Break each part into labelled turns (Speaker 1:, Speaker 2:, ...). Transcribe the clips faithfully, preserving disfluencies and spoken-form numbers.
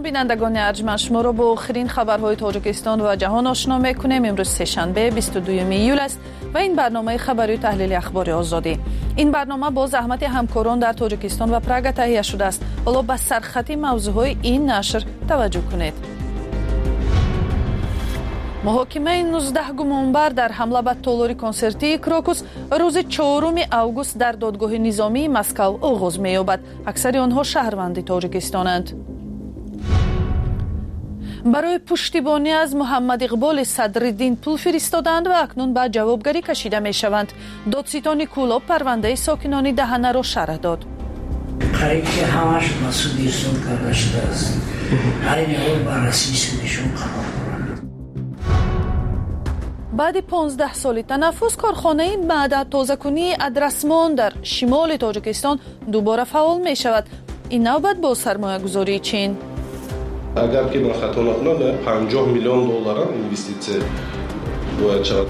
Speaker 1: سلام بینندگان ارجمند، شما را با آخرین خبرهای تاجیکستان و جهان آشنا میکنیم. امروز سه‌شنبه بیست و دوم ایول است و این برنامه خبری و تحلیل اخبار آزادی. این برنامه با زحمت همکاران در تاجیکستان و پراگ تهیه شده است. حالا به سرخط موضوعهای این نشر توجه کنید. محاکمه نوزده گمانبر در حمله به تالاری کنسرتی کروکوس روز چهارم اوگوست در دادگاه نظامی مسکو آغاز می‌یابد. اکثر آنها شهروند تاجیکستانند. برای پشتیبانی از محمد اقبال صدرالدین پول فرستادند و اکنون به جوابگری کشیده می‌شوند. دادستان کولاب پرونده ساکنان دهنه را شرح داد.
Speaker 2: قریب که همش مسئول ایرسون کرده شده است. هر نیول بررسی سودشون قرار دارند.
Speaker 1: بعد پانزده سال تنفس کارخانه معدن تازه‌کنی ادرسمان در شمال تاجیکستان دوباره فعال می شود. این نوبت با سرمایه گذاری چین.
Speaker 3: اگر که من خطا نکنم پنجاه میلیون دلار اینوستیسیون باید شود.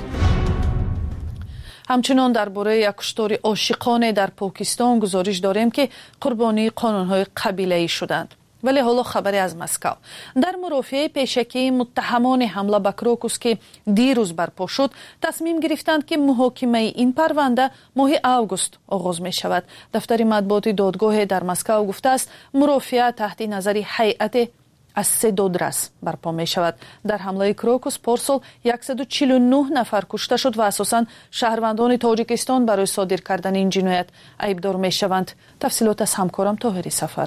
Speaker 1: همچنان درباره یک کشتار عاشقانه در پاکستان گزارش داریم که قربانی قانون‌های قبیله‌ای شدند. ولی حالا خبری از مسکو. در مرافعه پیشکی متهمان حمله به کروکوس که دیروز برپا شد، تصمیم گرفتند که محاکمه این پرونده ماه اوگوست آغاز می شود. دفتر مطبوعات دادگاه در مسکو گفته است مرافعه تحت نظر هیئت از سه دادرس برپا می شود. در حمله کروکوس پارسال صد و چهل و نه نفر کشته شد و اساساً شهروندان تاجیکستان برای صادر کردن این جنایت عیبدار می شوند. تفصیلات از همکارم طاهری سفر.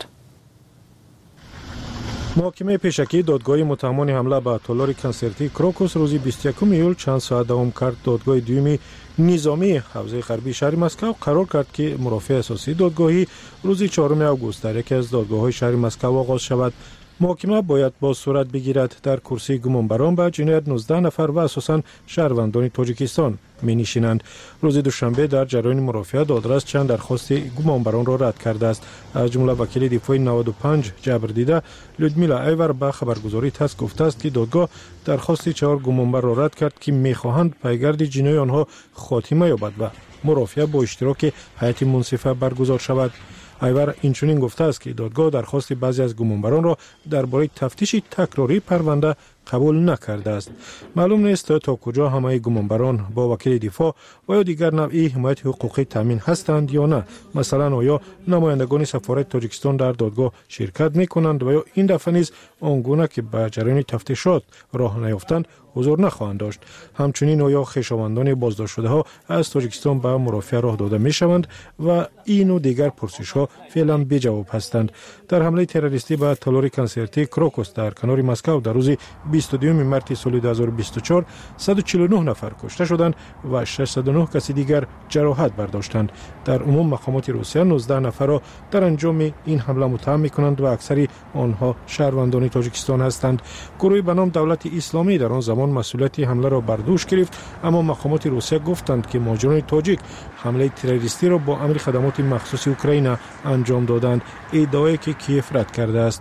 Speaker 4: محاکمه پیشکی دادگاه متهمان حمله به تالار کنسرتی کروکوس روز بیست و یکم ایول چند ساعت دوام کرد. دادگاه دوم نظامی حوزه غربی شهر مسکو قرار کرد که مرافع اساسی دادگاهی روز چهارم اوگوست در یکی از دادگاه‌های شهر مسکو آغاز شود. محاکمه باید با صورت بگیرد. در کرسی گمانبران به جنایت نوزده نفر و اساساً شهروندان تاجیکستان می نشینند. روز دوشنبه در جریان مرافعه دادرس چند درخواست گمانبران را رد کرده است. از جمله وکیل دفاع نود و پنج جبر دیده لودمیلا ایور به خبرگزاری تاس گفته است که دادگاه درخواست چهار گمانبر را رد کرد که می خواهند پیگرد جنایت آنها خاتمه یابد و مرافعه با اشتراک هیئت منصفه برگزار شود. ایور اینچنین گفته است که دادگاه درخواست بعضی از گمانبران را درباره تفتیش تکراری پرونده قبول نکرده است. معلوم نیست تا کجا همه گمانبران با وکیل دفاع و یا دیگر نوعی حمایت حقوقی تامین هستند یا نه. مثلا آیا نمایندگان سفارت تاجیکستان در دادگاه شرکت میکنند و یا این دفعه نیز آنگونه که به جریان تفتیشات راه نیافتند حضور نخواهند داشت. همچنین آیا خویشاوندان بازداشت شده ها از تاجیکستان به مرافعه راه داده می شوند و این و دیگر پرسش ها فعلا بی جواب هستند. در حمله تروریستی به تالار کنسرتی کروکوس در کنار مسکو در روز بیست و دوم مارس سال دو هزار و بیست و چهار صد و چهل و نه نفر کشته شدند و ششصد و نه کسی دیگر جراحت برداشتند. در عموم مقامات روسیه نوزده نفر را در انجام این حمله متهم می‌کنند و اکثر آنها شهروندان تاجیکستان هستند. گروهی به نام دولت اسلامی در آن زمان مسئولیت حمله را بر دوش گرفت، اما مقامات روسیه گفتند که مهاجران تاجیک حمله تروریستی را با امر خدمات مخصوص اوکراین انجام دادند، ادعایی که کیف رد کرده است.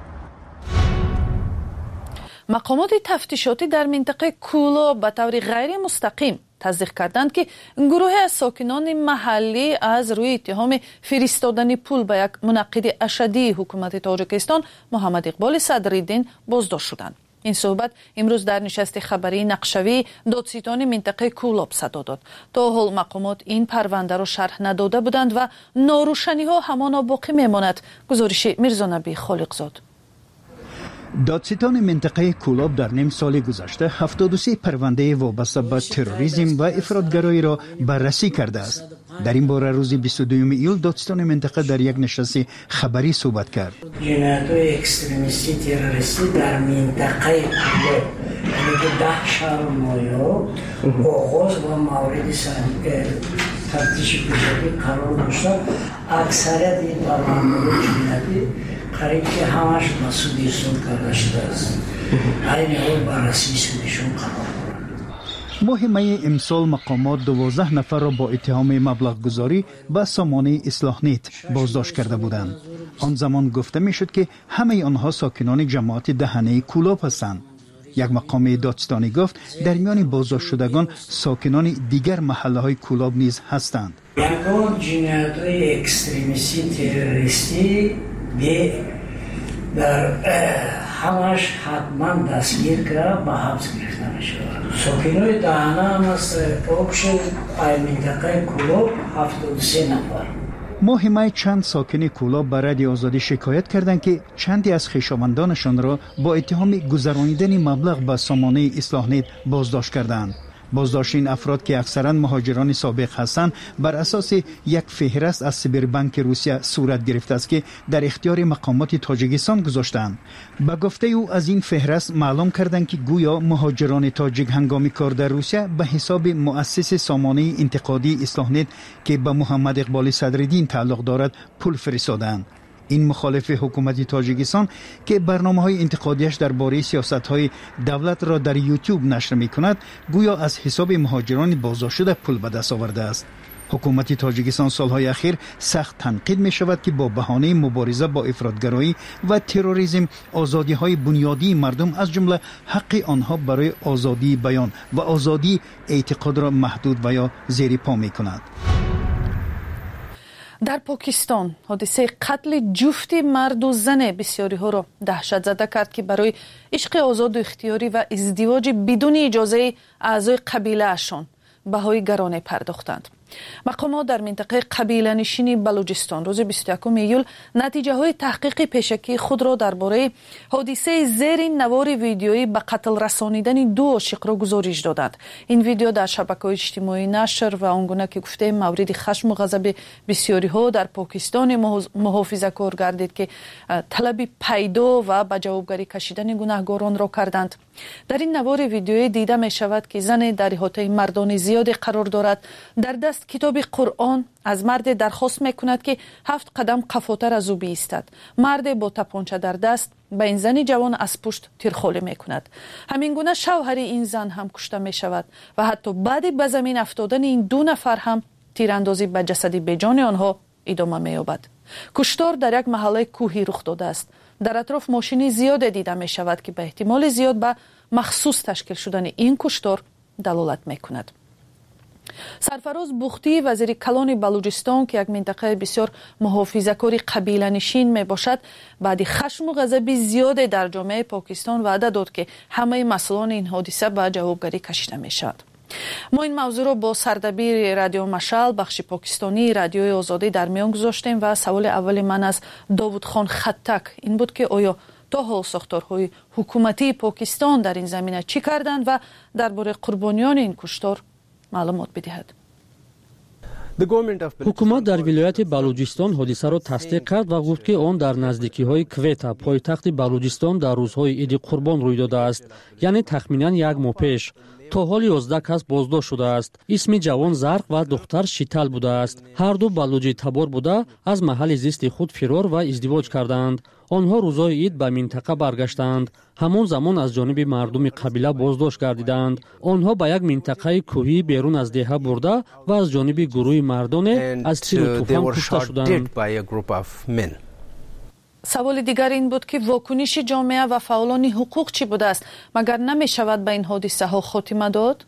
Speaker 1: مقامات تفتیشاتی در منطقه کولا به طور غیر مستقیم تصدیق کردند که گروه از ساکنان محلی از روی اتهام فرستادن پول به یک منعقد اشدی حکومت تاجیکستان محمد اقبال صدرالدین بازداشت شدند. این صحبت امروز در نشست خبری نقشوی دادستان منطقه کولاب صدا داد. تا حال مقامات این پرونده را شرح نداده بودند و ناروشنی ها همانا باقی میماند. گزارش میرزا نبی خالقزاد.
Speaker 5: دادستان منطقه کولاب در نیم سال گذشته هفتاد و سه پرونده وابسته به تروریسم و افراطگرایی را بررسی کرده است. در این باره روز بیست و دوم ایول دادستان منطقه در یک نشست خبری صحبت کرد.
Speaker 2: جنایت‌های اکستریمیستی تروریستی در منطقه کولاب یعنی که ده شهر مایا آغاز و مورد تفتیش پیشگی قرار داشته. اکثریت این پرونده جنایتی قریب که همش مسئول ایرسون کرده شده است. هر نیول بررسی سودشون قرار دارند.
Speaker 5: ماه می امسال مقامات دوازده نفر را با اتهام مبلغ گذاری به سامانه اصلاح نیت بازداشت کرده بودند. آن زمان گفته می شد که همه آنها ساکنان جماعت دهنه کولاب هستند. یک مقام دادستانی گفت در میان بازداشت شدگان ساکنان دیگر محله های کولاب نیز هستند.
Speaker 2: یکان جنایت‌های اکستریمیستی تروریستی به در همش حتما دستگیر کرد به حبس گرفتن شد. ساکنای دهنه هم از پاکش منطقه کلوب هفتاد و سه نفر.
Speaker 5: ماه چند ساکن کولاب به رادیو آزادی شکایت کردند که چندی از خویشاوندانشان را با اتهام گذرانیدن مبلغ به سامانه اصلاح نت بازداشت کردند. بازداشت این افراد که اکثرا مهاجران سابق هستند بر اساس یک فهرست از سایبربانک روسیه صورت گرفته است که در اختیار مقامات تاجیکستان گذاشتند. به گفته او از این فهرست معلوم کردند که گویا مهاجران تاجیک هنگام کار در روسیه به حساب مؤسس سامانه انتقادی اصلاح نت که به محمد اقبال صدرالدین تعلق دارد پول فرستادند. این مخالف حکومت تاجیکستان که برنامه‌های انتقادیش درباره سیاست‌های دولت را در یوتیوب نشر می‌کند، گویا از حساب مهاجران بازداشت شده پول به دست آورده است. حکومت تاجیکستان سالهای اخیر سخت تنقید می‌شود که با بهانه مبارزه با افراطگرایی و تروریسم آزادی‌های بنیادی مردم از جمله حق آنها برای آزادی بیان و آزادی اعتقاد را محدود و یا زیر پا می‌کند.
Speaker 1: در پاکستان حادثه قتل جفتی مرد و زن بسیاری ها را دهشت زده کرد که برای عشق آزاد و اختیاری و ازدواج بدون اجازه اعضای قبیله اشان بهای گرانه پرداختند. مقامات در منطقه قبیله نشین بلوچستان روز بیست و یکم ایول نتیجه های تحقیق پیشکی خود را درباره حادثه زیر نوار ویدیویی به قتل رسانیدن دو عاشق را گزارش دادند. این ویدیو در شبکه‌های اجتماعی نشر و آنگونه که گفته مورد خشم و غضب بسیاری ها در پاکستان محافظه‌کار گردید که طلب پیدا و به جوابگری کشیدن گناهکاران را کردند. در این نوار ویدیویی دیده می شود که زن در احاطه مردان زیادی قرار دارد، در دست کتاب قرآن از مرد درخواست میکند که هفت قدم قفاتر از او بیستد. مرد با تپانچه در دست به این زن جوان از پشت تیرخوله میکند. همین گونه شوهر این زن هم کشته می شود و حتی بعد به زمین افتادن این دو نفر هم تیراندازی به جسد بیجان آنها ادامه می‌یابد. کشتار در یک محله کوهی رخ داده است. در اطراف ماشینی زیاد دیده می شود که به احتمال زیاد به مخصوص تشکیل شدن این کشتار دلالت میکند. سرفراز بختی وزیر کلان بلوچستان که یک منطقه بسیار محافظه‌کار قبیله نشین می باشد، بعد خشم و غضب زیاد در جامعه پاکستان وعده داد که همه مسئولان این حادثه به جوابگری کشیده می شود. ما این موضوع را با سردبیر رادیو مشعل بخش پاکستانی رادیوی آزادی در میان گذاشتیم و سوال اول من از داوود خان خطک این بود که آیا تا حال ساختارهای حکومتی پاکستان در این زمینه چی کردند و درباره قربانیان این کشتار معلومات بدهد.
Speaker 6: حکومت در ولایت بلوچستان حادثه را تصدیق کرد و گفت که آن در نزدیکی‌های کویتا پایتخت بلوچستان در روزهای عید قربان روی داده است، یعنی تخمینا یک ماه پیش. تا حال یازده کس بازداشت شده است. اسم جوان زرق و دختر شیتال بوده است. هر دو بلوچی تبار بوده از محل زیست خود فرار و ازدواج کردند. آنها روزهای عید به منطقه برگشتند. همان زمان از جانب مردم قبیله بازداشت گردیدند. آنها به یک منطقه کوهی بیرون از دهه برده و از جانب گروه مردان از تیر و طوفان کشته شدند.
Speaker 1: سوال دیگر این بود که واکنش جامعه و فعالان حقوق چی بوده است؟ مگر نمی شود به این حادثه ها خاتمه داد؟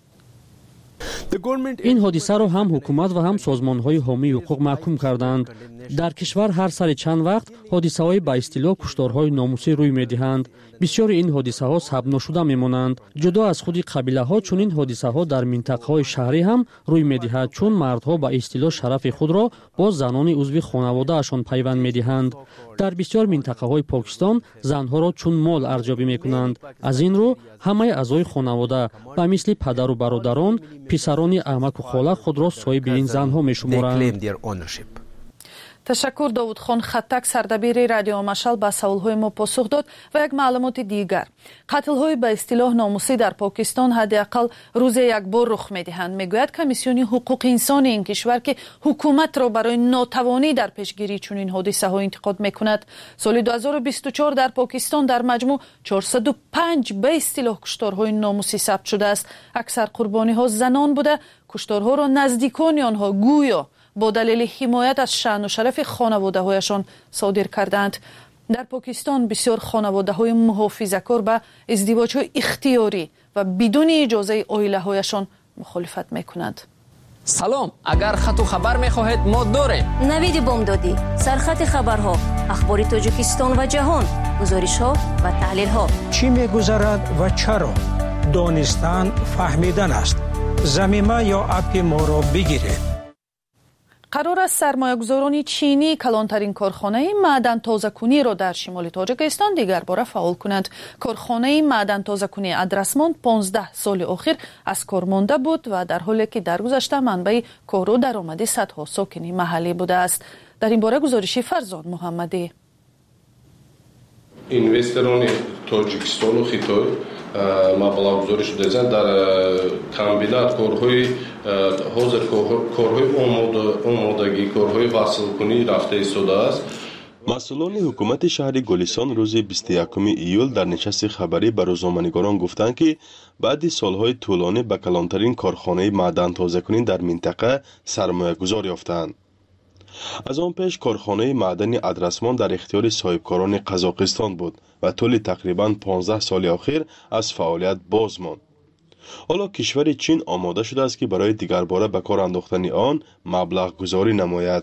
Speaker 6: این حادثه را هم حکومت و هم سازمان های حامی حقوق محکوم کردند. در کشور هر سال چند وقت حادثه های به اصطلاح کشتارهای ناموسی روی می دهند. بسیار این حادثه ها ثبت نشده می مانند. جدا از خود قبیله ها چون این حادثه ها در منطقه های شهری هم روی می دهد، چون مردها به اصطلاح شرف خود را با زنان عضو خانواده اشان پیوند می دهند. در بسیار منطقه های پاکستان زنها را چون مال ارزیابی می کنند. از این رو همه اعضای خانواده به مثل پدر و برادران، پسران عمک و خاله خود را صاحب این زنها می شمارند.
Speaker 1: تشکر داوود خان خطک سردبیر رادیو مشعل به سوالهای ما پاسخ داد. و یک معلومات دیگر، قتل‌های به اصطلاح ناموسی در پاکستان حداقل روز یک بار رخ می‌دهند. میگوید کمیسیون حقوق انسان این کشور که حکومت را برای ناتوانی در پیشگیری چنین حادثه‌ها انتقاد می‌کند. سال دو هزار و بیست و چهار در پاکستان در مجموع چهارصد و پنج به اصطلاح کشتارهای ناموسی ثبت شده است. اکثر قربانی‌ها زنان بوده. کشتارها را نزدیکان آنها گویا با دلیل حمایت از شأن و شرف خانواده هایشان صادر کردند. در پاکستان بسیار خانواده های محافظه‌کار به ازدواج های اختیاری و بدون اجازه عائله هایشان مخالفت میکنند.
Speaker 7: سلام، اگر خط و خبر میخواهید ما داریم.
Speaker 8: نوید بامدادی، سرخط خبرها.
Speaker 7: اخبار تاجیکستان و جهان، گزارش‌ها و تحلیل‌ها.
Speaker 8: چی می‌گذرد و چرا؟ دانستن فهمیدن است. زمینه یا اپ ما را بگیرید.
Speaker 1: قرار است سرمایه‌گذاران چینی کلانترین کارخانه معدن تازه‌کنی را در شمال تاجیکستان دیگر باره فعال کنند. کارخانه معدن تازه‌کنی ادرسمان پانزده سال اخیر از کار مانده بود و در حالی که در گذشته منبع کار و درآمد صدها ساکن محلی بوده است. در این باره گزارشی فرزان محمدی.
Speaker 3: اینوستران تاجیکستان و خیتای مبلغ گذاری شده در کامبینات کارهای حاضر کارهای آمادگی کارهای وصل کنی رفته ایستاده است.
Speaker 9: مسئولان حکومت شهر گلستان روز بیست و یکم ایول در نشست خبری به روزنامه‌نگاران گفتند که بعد سالهای طولانی به کلانترین کارخانه معدن تازه‌کنی در منطقه سرمایه گذاری یافتند. از آن پیش کارخانه معدنی ادرسمان در اختیار صاحبکاران قزاقستان بود و طول تقریباً پانزده سال اخیر از فعالیت باز ماند. حالا کشور چین آماده شده است که برای دیگر باره به کار انداختن آن مبلغ گذاری نماید.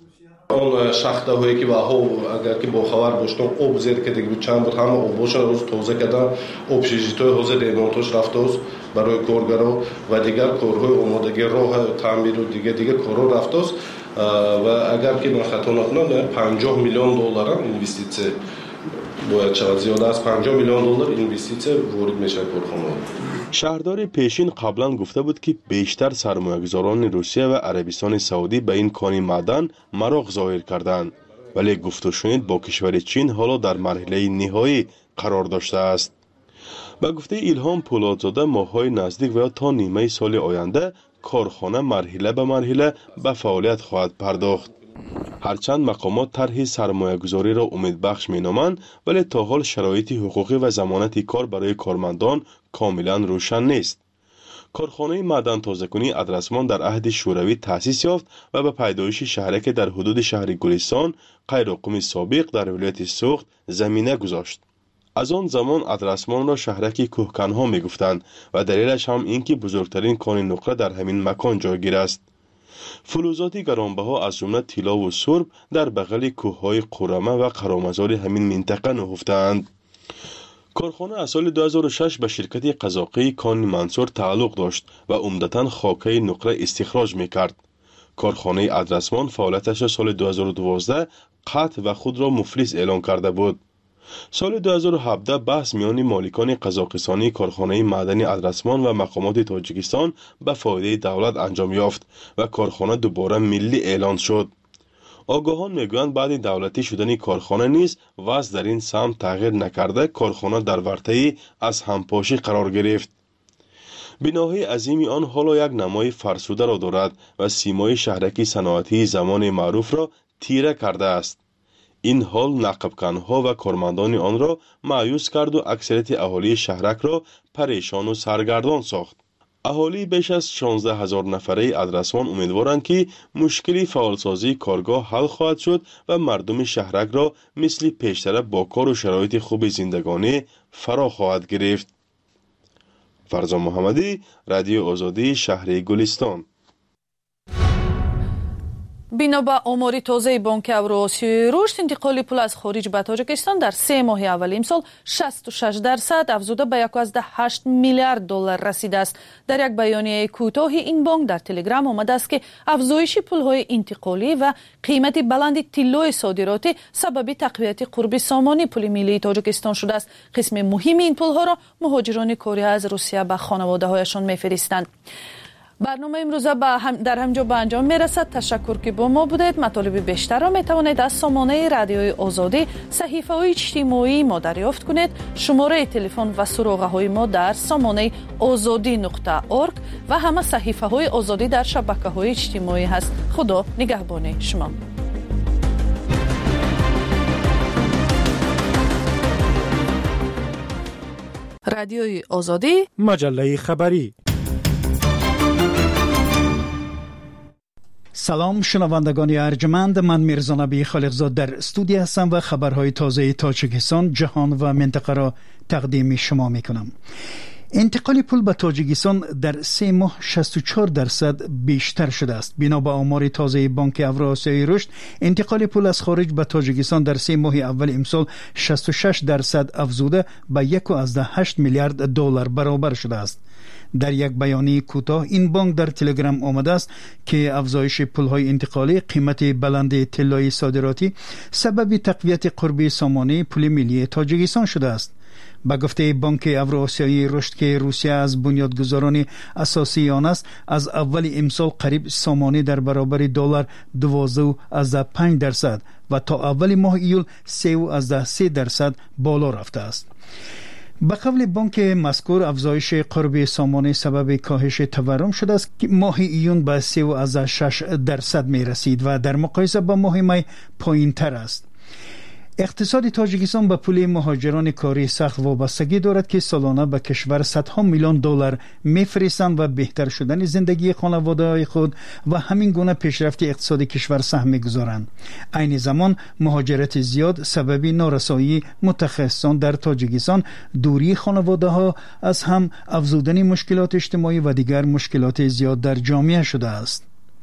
Speaker 3: اون شخته هایی که با اگر که با خبر باشتم آب زیر که دیگه چند بود همه آباشون روز تازه کردن، آب شیجیتای حاضر ریمونتاژ رفته است برای کارگرها و دیگر کارهای آمادگی راه تعمیر و دیگه دیگه کارها رفته است و اگر که من خطا نکنم پنجاه میلیون دلار اینوستیسیه باید شود، زیاده از پنجاه میلیون دلار اینوستیسیه وارد میشه کارخانه.
Speaker 9: شهردار پیشین قبلا گفته بود که بیشتر سرمایه‌گذاران روسیه و عربستان سعودی به این کان معدن مراغ ظاهر کردند، ولی گفت و شنید با کشور چین حالا در مرحله نهایی قرار داشته است. به گفته ایلهام پولادزاده ماه‌های نزدیک و تا نیمه سال آینده کارخانه مرحله به مرحله به فعالیت خواهد پرداخت. هرچند مقامات طرح سرمایه‌گذاری را امیدبخش می‌نامند، ولی تا حال شرایط حقوقی و ضمانت کار برای کارمندان کاملا روشن نیست. کارخانه معدن تازه‌کنی ادرسمان در عهد شوروی تأسیس یافت و به پیدایش شهرک در حدود شهر گلستان قیرقم سابق در ولایت سوخت زمینه گذاشت. از آن زمان ادرسمان را شهرک کوهکن‌ها می‌گفتند و دلیلش هم این که بزرگترین کان نقره در همین مکان جایگیر است. فلزات گرانبها از جمله طلا و سرب در بغل کوههای قرمه و قرامزار همین منطقه نهفتند. کارخانه از سال دو هزار و شش به شرکت قزاقی کان منصور تعلق داشت و عمدتاً خاکه نقره استخراج می‌کرد. کارخانه ادرسمان فعالیتش سال دو هزار و دوازده قطع و خود را مفلس اعلان کرده بود. سال دو هزار و هفده بحث میان مالکان قزاقستانی کارخانه معدنی ادرسمان و مقامات تاجیکستان به فایده دولت انجام یافت و کارخانه دوباره ملی اعلان شد. آگاهان میگویند بعد دولتی شدن کارخانه نیز وضع در این سمت تغییر نکرده، کارخانه در ورطه‌ای از همپاشی قرار گرفت. بناهای عظیمی آن حالا یک نمای فرسوده را دارد و سیمای شهرکی صنعتی زمان معروف را تیره کرده است. این حال نقبکنها و کارمندان آن را مایوس کرد و اکثریت اهالی شهرک را پریشان و سرگردان ساخت. اهالی بیش از شانزده هزار نفره ادرسمان امیدوارند که مشکلی فعالسازی کارگاه حل خواهد شد و مردم شهرک را مثل پیشتر با کار و شرایط خوب زندگانی فرا خواهد گرفت. فرزان محمدی، رادیو آزادی، شهر گلستان.
Speaker 1: بنا به آمار تازه بانک اوراسیایی رشد، انتقال پول از خارج به تاجیکستان در سه ماه اول امسال شصت و شش درصد افزوده به یک و هشت میلیارد دلار رسیده است. در یک بیانیه کوتاه این بانک در تلگرام آمده است که افزایش پولهای انتقالی و قیمت بلند طلای صادراتی سبب تقویت قرب سامانی پول ملی تاجیکستان شده است. قسم مهم این پولها را مهاجران کاری از روسیه به خانواده هایشان میفرستند. برنامه امروزه هم در همجا به انجام میرسد. تشکر که با ما بودید. مطالب بیشتر را میتوانید از سامانه رادیوی آزادی صحیفه های اجتماعی ما دریافت کنید. شماره تلفن و سراغه های ما در سامانه آزادی نقطه اورگ و همه صحیفه های آزادی در شبکه های اجتماعی هست. خدا نگهبان شما. رادیوی آزادی،
Speaker 4: مجله خبری.
Speaker 5: سلام شنوندگان ارجمند، من میرزا نبی خالقزاد در استودیو هستم و خبرهای تازه تاجیکستان، جهان و منطقه را تقدیم شما میکنم. انتقال پول به تاجیکستان در سه ماه شصت و چهار درصد بیشتر شده است. بنا به آمار تازه بانک اوراسیایی رشد، انتقال پول از خارج به تاجیکستان در سه ماه اول امسال شصت و شش درصد افزوده به یک و هشت میلیارد دلار برابر شده است. در یک بیانیه کوتاه این بانک در تلگرام آمده است که افزایش پولهای انتقالی، قیمت بلند طلای صادراتی سبب تقویت قربی سامانه پول ملی تاجیکستان شده است. با گفته بانک اوراسیایی رشد که روسیه از بنیادگذاران اساسی آن است، از اول امسال قریب سامانه در برابر دلار دوازده از پنج درصد و تا اول ماه ایول سه از سه درصد بالا رفته است. به قول بانک مذکور، افزایش قرب سامانه سبب کاهش تورم شده است که ماه ایون به سه از شش درصد می رسید و در مقایسه با ماه می پایین تر است. اقتصاد تاجیکستان به پول مهاجران کاری سخت وابستگی دارد که سالانه به کشور صدها میلیون دلار میفرستند و بهتر شدن زندگی خانواده‌های خود و همین گونه پیشرفت اقتصاد کشور سهم می‌گذارند. عین زمان مهاجرت زیاد سبب نارسایی متخصصان در تاجیکستان، دوری خانواده‌ها از هم، افزودن مشکلات اجتماعی و دیگر مشکلات زیاد در جامعه شده است.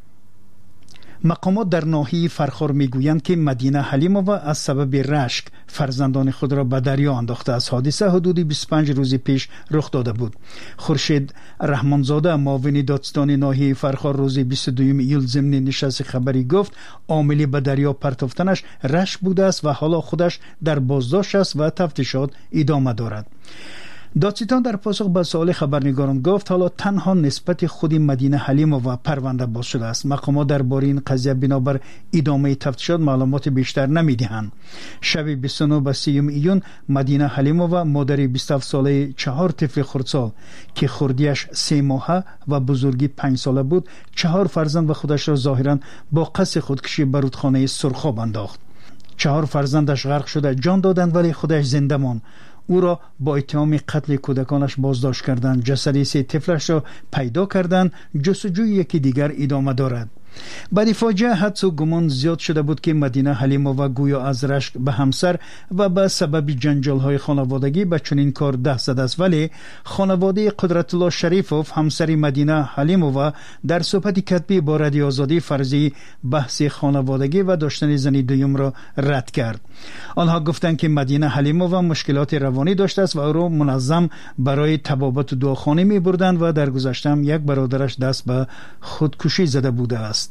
Speaker 5: مقامات در ناحیه فرخار میگویند که مدینه حلیمووا از سبب رشک فرزندان خود را به دریا انداخته است. حادثه حدود بیست و پنج روز پیش رخ داده بود. خورشید رحمانزاده، معاون دادستان ناحیه فرخار، روز بیست و دو ایول ضمن نشست خبری گفت عاملی به دریا پرتافتنش رشک بوده است و حالا خودش در بازداشت است و تفتیشات ادامه دارد. دادستان در پاسخ به سوال خبرنگاران گفت حالا تنها نسبت خود مدینه حلیمووا پرونده باز شده است. مقامات درباره این قضیه بنابر ادامه تفتیشات معلومات بیشتر نمیدهند. شب بیست و نه به سیوم ایون مدینه حلیمووا، مادر بیست و هفت ساله چهار طفل خردسال که خردیش سه ماهه و بزرگی پنج ساله بود، چهار فرزند و خودش را ظاهرا با قصد خودکشی به رودخانه سرخاب انداخت. چهار فرزندش غرق شده جان دادند ولی خودش زنده ماند. او را با اتهام قتل کودکانش بازداشت کردند. جسد سه طفلش را پیدا کردند. جستجوی یکی دیگر ادامه دارد. بعد فاجعه حدس و گمان زیاد شده بود که مدینه حلیمووا گویا از رشک به همسر و به سبب جنجال های خانوادگی به چنین کار دست زده است، ولی خانواده قدرت الله شریفوف، همسر مدینه حلیمووا، در صحبت کتبی با رادیو آزادی فرضی بحث خانوادگی و داشتن زنی دوم را رد کرد. آنها گفتند که مدینه حلیمووا مشکلات روانی داشته است و او را منظم برای طبابت و دعاخانه می بردند و در گذشته هم یک برادرش دست به خودکشی زده بوده است.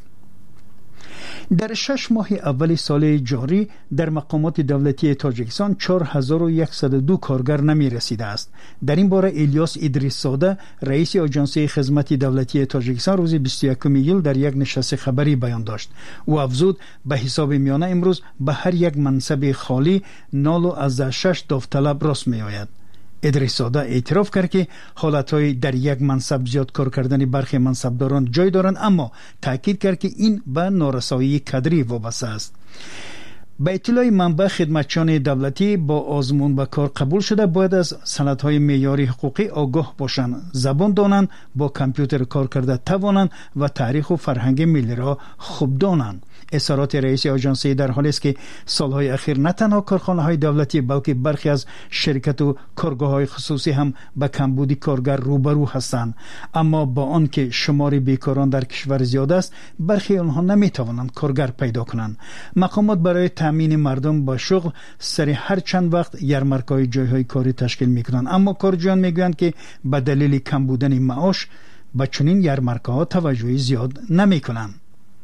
Speaker 5: در شش ماه اول سال جاری در مقامات دولتی تاجیکستان چهار هزار و صد و دو کارگر نمی رسیده است. در این باره الیاس ادریس زاده، رئیس آژانس خدمات دولتی تاجیکستان، روز بیست و یکم ایول در یک نشست خبری بیان داشت. او افزود به حساب میانه امروز به هر یک منصب خالی نال و از شش داوطلب راست می آید. ادریس زاده اعتراف کرد که حالتهای در یک منصب زیاد کار کردن برخی منصبداران جای دارند، اما تاکید کرد که این به نارسایی کادری وابسته است. به اطلاع منبع، خدمتچیان دولتی با آزمون به کار قبول شده باید از سندهای معیاری حقوقی آگاه باشند، زبان دانند، با کامپیوتر کار کرده توانند و تاریخ و فرهنگ ملی را خوب دانند. اظهارات رئیس آژانس در حالی است که سالهای اخیر نه تنها کارخانه‌های دولتی بلکه برخی از شرکت و کارگاه‌های خصوصی هم به کمبود کارگر روبرو هستند، اما با آنکه شمار بیکاران در کشور زیاد است، برخی آنها نمی‌توانند کارگر پیدا کنند. مقامات برای تامین مردم با شغل سر هر چند وقت یارمارک‌های جای‌های کاری تشکیل می‌کنند، اما کارجویان می‌گویند که به دلیل کم بودن معاش به چنین یارمارک‌ها توجه زیاد نمی‌کنند.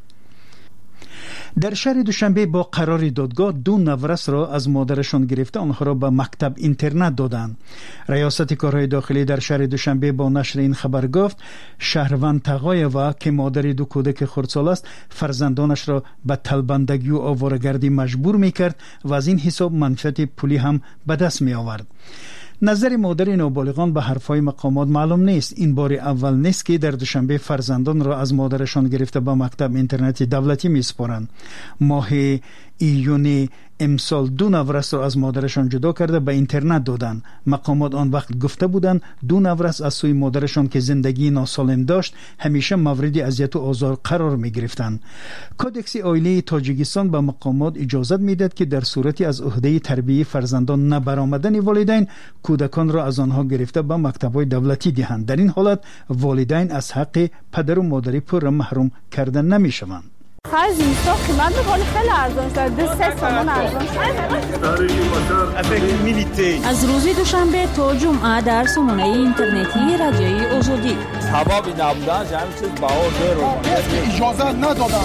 Speaker 5: در شهر دوشنبه با قرار دادگاه دو نورس را از مادرشان گرفته آنها را به مکتب اینترنت دادند. ریاست کارهای داخلی در شهر دوشنبه با نشر این خبر گفت شهروند تقایوا که مادر دو کودک خردسال است فرزندانش را به طلبندگی و آواره‌گردی مجبور می‌کرد و از این حساب منفعت پولی هم به دست می‌آورد. نظر مادر نابالغان به حرفهای مقامات معلوم نیست. این بار اول نیست که در دوشنبه فرزندان را از مادرشان گرفته به مکتب اینترنتی دولتی میسپارند. ماه ایونی امسال دو نورس را از مادرشان جدا کرده به اینترنت دادند. مقامات آن وقت گفته بودند دو نورس از سوی مادرشان که زندگی ناسالم داشت همیشه مورد اذیت و آزار قرار می گرفتند. کودکس عائله تاجیکستان به مقامات اجازه میدهد که در صورتی از عهده تربیت فرزندان نبرآمدن والدین کودکان را از آنها گرفته به مکتب‌های دولتی دهند. در این حالت والدین از حق پدر و مادری پور محروم کردن نمی شوند.
Speaker 10: خرج اینستا قیمت بخوری خیلی ارزان شد. دو سه سامان ارزان شد.
Speaker 7: از روز دوشنبه تا جمعه در سامانه اینترنتی رادیوی آزادی.
Speaker 11: ثوابی نبودن همین چیز بها زیرو. اجازه ندادن.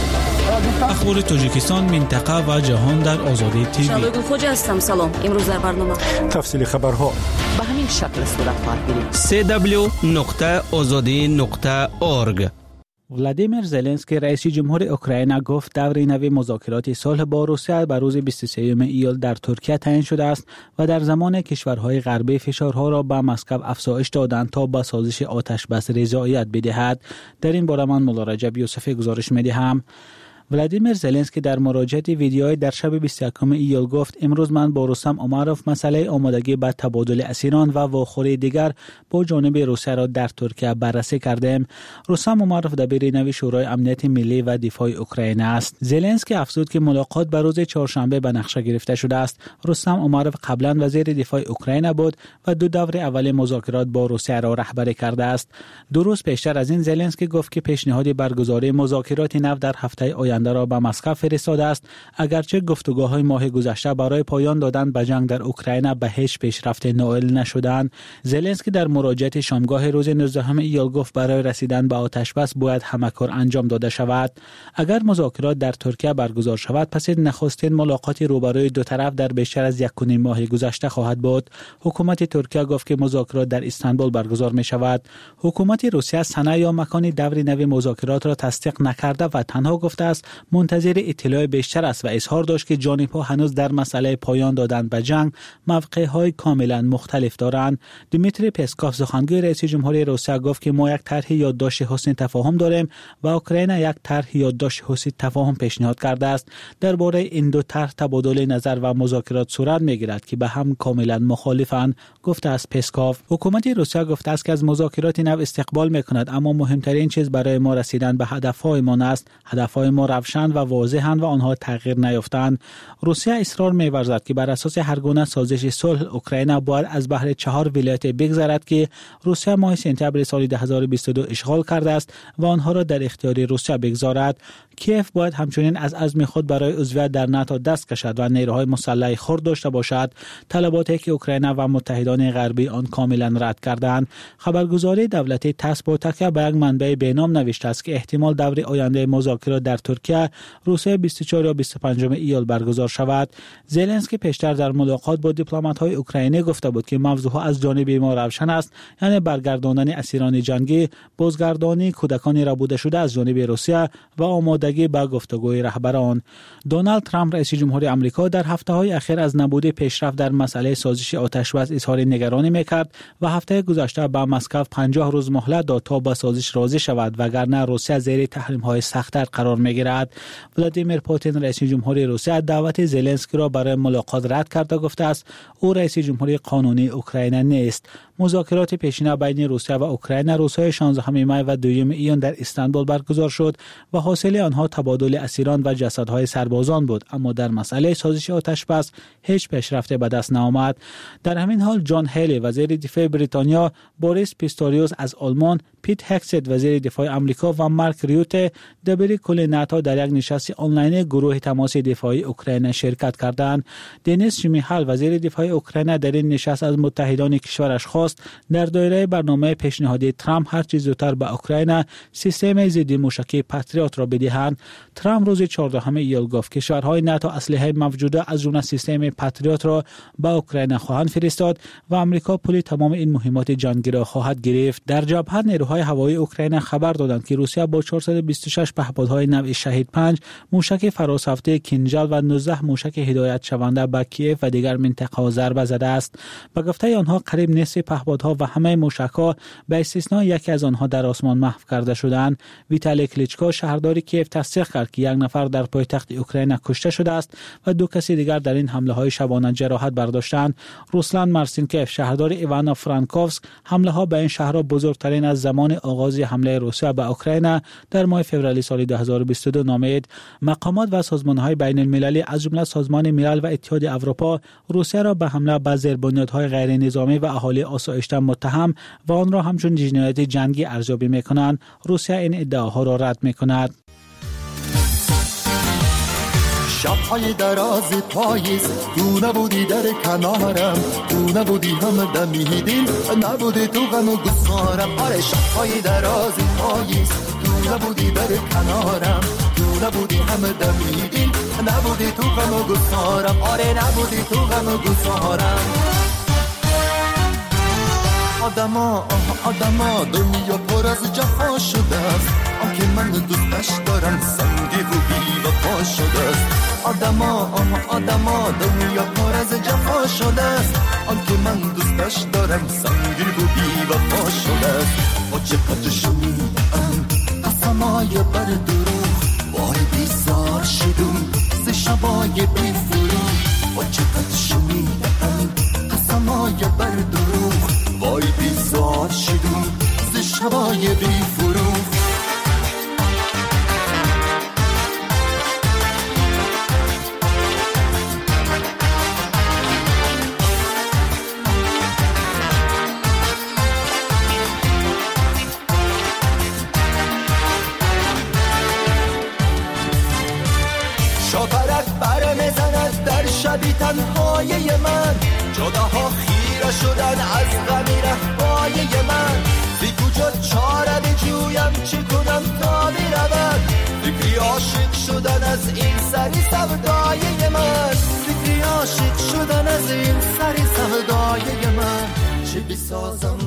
Speaker 12: اخبار تاجیکستان، منطقه و جهان در آزادی تیوی.
Speaker 7: شبگو خوجا هستم. سلام. امروز در برنامه
Speaker 4: تفصیل خبرها
Speaker 13: به همین شکل صورت خواهد گرفت.
Speaker 14: سی دبلیو نقطه آزادی نقطه اورگ.
Speaker 6: ولادیمیر زلنسکی رئیس جمهور اوکراین گفت دور نو مذاکرات صلح با روسیه بر روز بیست و سوم ایول در ترکیه تعیین شده است و در زمان کشورهای غربی فشارها را به مسکو افزایش دادند تا به سازش آتش بس رضایت بدهد. در این باره من مولا رجب یوسفی گزارش می‌دهم. ولادیمیر زلنسکی در مراجعه ویدیویی در شب بیست و یکم ایول گفت امروز من با رستم امروف مسئله آمادگی به تبادل اسیران و واخوری دیگر با جانب روسیه را در ترکیه بررسی کردیم. رستم امروف دبیر نوی شورای امنیت ملی و دفاع اوکراین است. زلنسکی افزود که ملاقات بر روز چهارشنبه به نقشه گرفته شده است. رستم امروف قبلا وزیر دفاع اوکراین بود و دو دور اول مذاکرات با روسیه را رهبری کرده است. دو روز پیشتر از این زلنسکی گفت که پیشنهاد برگزاری مذاکرات نو در هفته آینده را به مسکو فرستاده است. اگرچه گفتگوهای ماه گذشته برای پایان دادن به جنگ در اوکراین به هیچ پیشرفت نائل نشدند. زلنسکی در مراجعه شامگاه روز نوزدهم ایول گفت برای رسیدن به آتش بس باید همه کار انجام داده شود. اگر مذاکرات در ترکیه برگزار شود پس نخستین ملاقات روبروی دو طرف در بیشتر از یک و نیم ماه گذشته خواهد بود. حکومت ترکیه گفت که مذاکرات در استانبول برگزار می شود. حکومت روسیه سنه یا مکان دور نو مذاکرات را تصدیق نکرده و تنها گفته است منتظر اطلاع بیشتر است و اظهار داشت که جانب‌ها هنوز در مسئله پایان دادن به جنگ موقع‌های کاملا مختلف دارند. دیمیتری پسکوف سخنگوی رئیس جمهوری روسیه گفت که ما یک طرح یادداشت حسن تفاهم داریم و اوکراین یک طرح یادداشت حسن تفاهم پیشنهاد کرده است. درباره این دو طرح تبادل نظر و مذاکرات صورت می‌گیرد که به هم کاملا مخالفند، گفته است پسکوف. حکومت روسیه گفته است که از مذاکرات نو استقبال می‌کند اما مهمترین چیز برای ما رسیدن به هدف‌هایمان است. هدف‌های ما روشن و واضح‌اند و آنها تغییر نیافتند. روسیه اصرار می‌ورزد که بر اساس هر گونه سازش صلح اوکراین باید از بحر چهار ولایت بگذرد که روسیه ماه سپتامبر سال دو هزار و بیست و دو اشغال کرده است و آنها را در اختیار روسیه بگذارد. کیف باید همچنین از عزم خود برای عضویت در ناتو دست کشد و نیروهای مسلح خود داشته باشد. طلباتی که اوکراین و متحدان غربی آن کاملا رد کردند. خبرگزاری دولتی تاس با تکیه به یک منبع بینام نوشته است که احتمال دور آینده مذاکرات در ترکیه روز بیست و چهار یا بیست و پنج ایول برگزار شود. زلنسکی پیشتر در ملاقات با دیپلمات‌های اوکراینی گفته بود که موضوع از جانب ما روشن است، یعنی برگرداندن اسیران جنگی، بازگردانی کودکان ربوده شده از جانب روسیه و آمادگی به گفتگوی رهبران. دونالد ترامپ رئیس جمهوری آمریکا در هفته‌های اخیر از نبود پیشرفت در مسئله سازش آتش‌بس اظهار نگرانی می‌کرد و هفته گذشته به مسکو پنجاه روز مهلت داد تا به سازش راضی شود وگرنه روسیه زیر تحریم‌های سخت‌تر قرار می‌گیرد. ولادیمیر پوتین رئیس جمهوری روسیه دعوت زلنسکی را برای ملاقات رد کرده گفته است او رئیس جمهوری قانونی اوکراین نیست. مذاکرات پیشینه بین روسیه و اوکراین روزهای شانزدهم می و دوم ایون در استانبول برگزار شد و حاصل آنها تبادل اسیران و جسدهای سربازان بود، اما در مسئله سازش آتش‌بس هیچ پیشرفت به دست نآمد. در همین حال جان هیلی وزیر دفاع بریتانیا، بوریس پیستوریوس از آلمان، پیت هکست وزیر دفاع آمریکا و مارک ریوته دبیر کل ناتو در یک نشست آنلاین گروه تماس دفاعی اوکراین شرکت کردند. دنیس شمیهال وزیر دفاع اوکراین در این نشست از متحدان کشورش خواست در دایره برنامه پیشنهادی ترامپ هر چیز زودتر به اوکراین سیستم ضد موشکی پاتریوت را بدهند. ترامپ روز چهاردهم ایول گفت کشورهای ناتو اسلحه موجوده از جمله سیستم پاتریوت را به اوکراین خواهند فرستاد و آمریکا پول تمام این مهمات جنگی را خواهد گرفت. در جبهه نیروهای هوایی اوکراین خبر دادند که روسیه با چهارصد و بیست و شش پهپادهای نوع
Speaker 15: شهید پنج موشک فراسفته کینژال و نوزده موشک هدایت شونده به کیف و دیگر منطقه ضربه زده است. به گفته آنها قریب نصف پهپادها و همه موشک‌ها به استثنای یکی از آنها در آسمان محو کرده شدند. ویتالی کلیچکو شهردار کیف تصدیق کرد که یک نفر در پایتخت اوکراین کشته شده است و دو کسی دیگر در این حمله‌های شبانه جراحت برداشتند. روسلان مارسینکیف شهردار ایوانو فرانکوفسک حمله ها به این شهر بزرگترین از زمان آغاز حمله روسیه به اوکراین در ماه فوریه سال دو هزار و بیست و دو نامید. مقامات و سازمان‌های بین المللی از جمله سازمان ملل و اتحاد اروپا روسیه را به حمله به زیربنیادهای غیر نظامی و اهالی آسایشته متهم و آن را همچون جنایت جنگی ارزیابی می‌کنند. روسیه این ادعاها را رد می‌کند.
Speaker 16: شب‌های دراز پاییز تو نبودی در کنارم، تو نبودی هم دمی دل، نبودی تو غم و گسارم. آره شب‌های دراز پاییز تو نبودی در کنارم، تو نبودی هم دمی دل، نبودی تو غم و گسارم. آره نبودی تو غم و گسارم. آدما آدما دنیا پر از جفا شده است، آنکه من دوستش دارم سنگی و بی وفا شده است. آدما آدما دنیا پر از جفا شده است، آنکه من دوستش دارم سنگی و بی وفا شده است. با چقدر شنیدم قسمای بر دروغ، وای بیزار شدم ز شبای بی فروغ. با چقدر شنیدم قسمای بر دروغ، وای بیزار شدم ز شبای بی فروغ. شاپرک بر میزند در شبی تنهای من، جداها خیره شدن از غمی رفای من. بی کجا چاره بجویم چی کنم تا برود، فکری عاشق شدن از این سری سودای من، فکری عاشق شدن از این سری سودای من. چی بسازم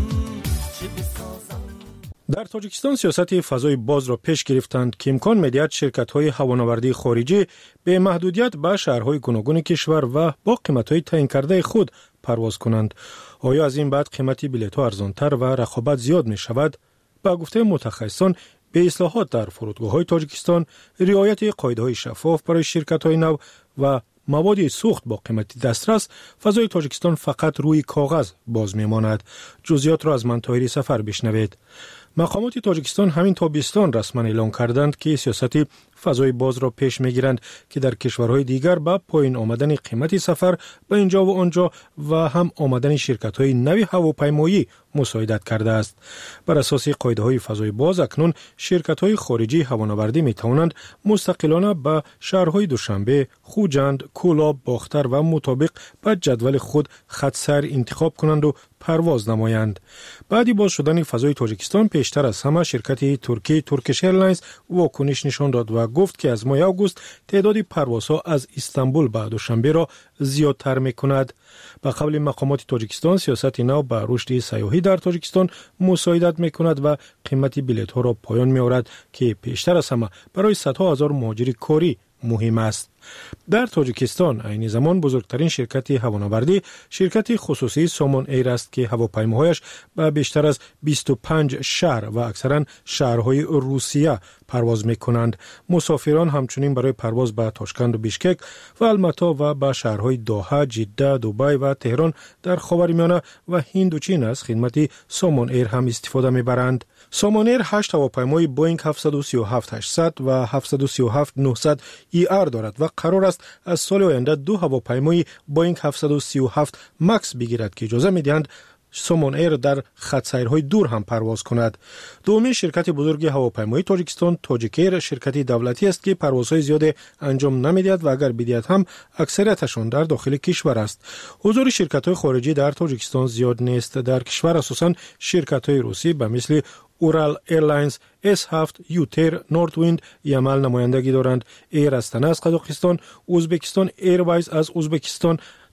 Speaker 16: چی بسازم.
Speaker 4: در تاجیکستان سیاست فضای باز را پیش گرفتند که امکان می‌دهد شرکت‌های هوانوردی خارجی به محدودیت به شهرهای گوناگون کشور و با قیمت‌های تعیین کرده خود پرواز کنند. آیا از این بعد قیمت بلیط‌ها ارزان‌تر و رقابت زیاد می‌شود؟ با گفته متخصصان به اصلاحات در فرودگاه‌های تاجیکستان، رعایت قاعده‌های شفاف برای شرکت‌های نو و مواد سوخت با قیمت دسترس، فضای تاجیکستان فقط روی کاغذ باز می‌ماند. جزئیات را از من طاهری سفر بشنوید. مقامات تاجیکستان همین تابستان رسما اعلام کردند که سیاست فضای باز را پیش می‌گیرند که در کشورهای دیگر با پایین آمدن قیمت سفر به اینجا و آنجا و هم آمدن شرکت‌های نوی هواپیمایی مساعدت کرده است. بر اساس قاعده‌های فضای باز اکنون شرکت‌های خارجی هوانوردی می‌توانند مستقلانه به شهرهای دوشنبه، خوجند، کولاب، باختر و مطابق به جدول خود خط سیر انتخاب کنند و پرواز نمایند. بعدی باز شدن فضای تاجیکستان پیشتر از همه شرکت ترکی ترکیش ایرلاینز واکنش نشان داد و گفت که از ماه آگوست تعداد پروازها از استانبول به دوشنبه را زیادتر می‌کند. به قول مقامات تاجیکستان سیاست نو به رشد سیاحی در تاجیکستان مساعدت می‌کند و قیمت بلیط‌ها را پایان می‌آورد که پیشتر از همه برای صدها هزار مهاجر کاری مهم است. در تاجیکستان عین زمان بزرگترین شرکت هوانوردی شرکت خصوصی سامان ایر است که هواپیماهایش به بیشتر از بیست و پنج شهر و اکثرا شهرهای روسیه پرواز می‌کنند. مسافران همچنین برای پرواز به تاشکند و بیشکک و الماتا و به شهرهای دوحه، جده، دبی و تهران در خاورمیانه و هند و چین از خدمت سامان ایر هم استفاده می‌برند. سامان ایر هشت هواپیمای بوینگ هفتصد و سی و هفت هشتصد و هفتصد و سی و هفت نهصد ای آر دارد و قرار است از سال آینده دو هواپیمای بوینگ هفتصد و سی و هفت مکس بگیرد که اجازه می‌دهند سامان ایر در خط سیرهای دور هم پرواز کند. دومین شرکت بزرگ هواپیمایی تاجیکستان تاجیک ایر شرکتی دولتی است که پروازهای زیاد انجام نمی‌دهد و اگر بدهد هم اکثریتشان در داخل کشور است. حضور شرکت‌های خارجی در تاجیکستان زیاد نیست. در کشور اساساً شرکت‌های روسی به مثل اورال ایرلاینز، اس هفت، یوتر، نورت ویند یمل نمایندگی دارند. ایر استنا از قزاقستان، ازبکستان ایرویز از ازبکستان،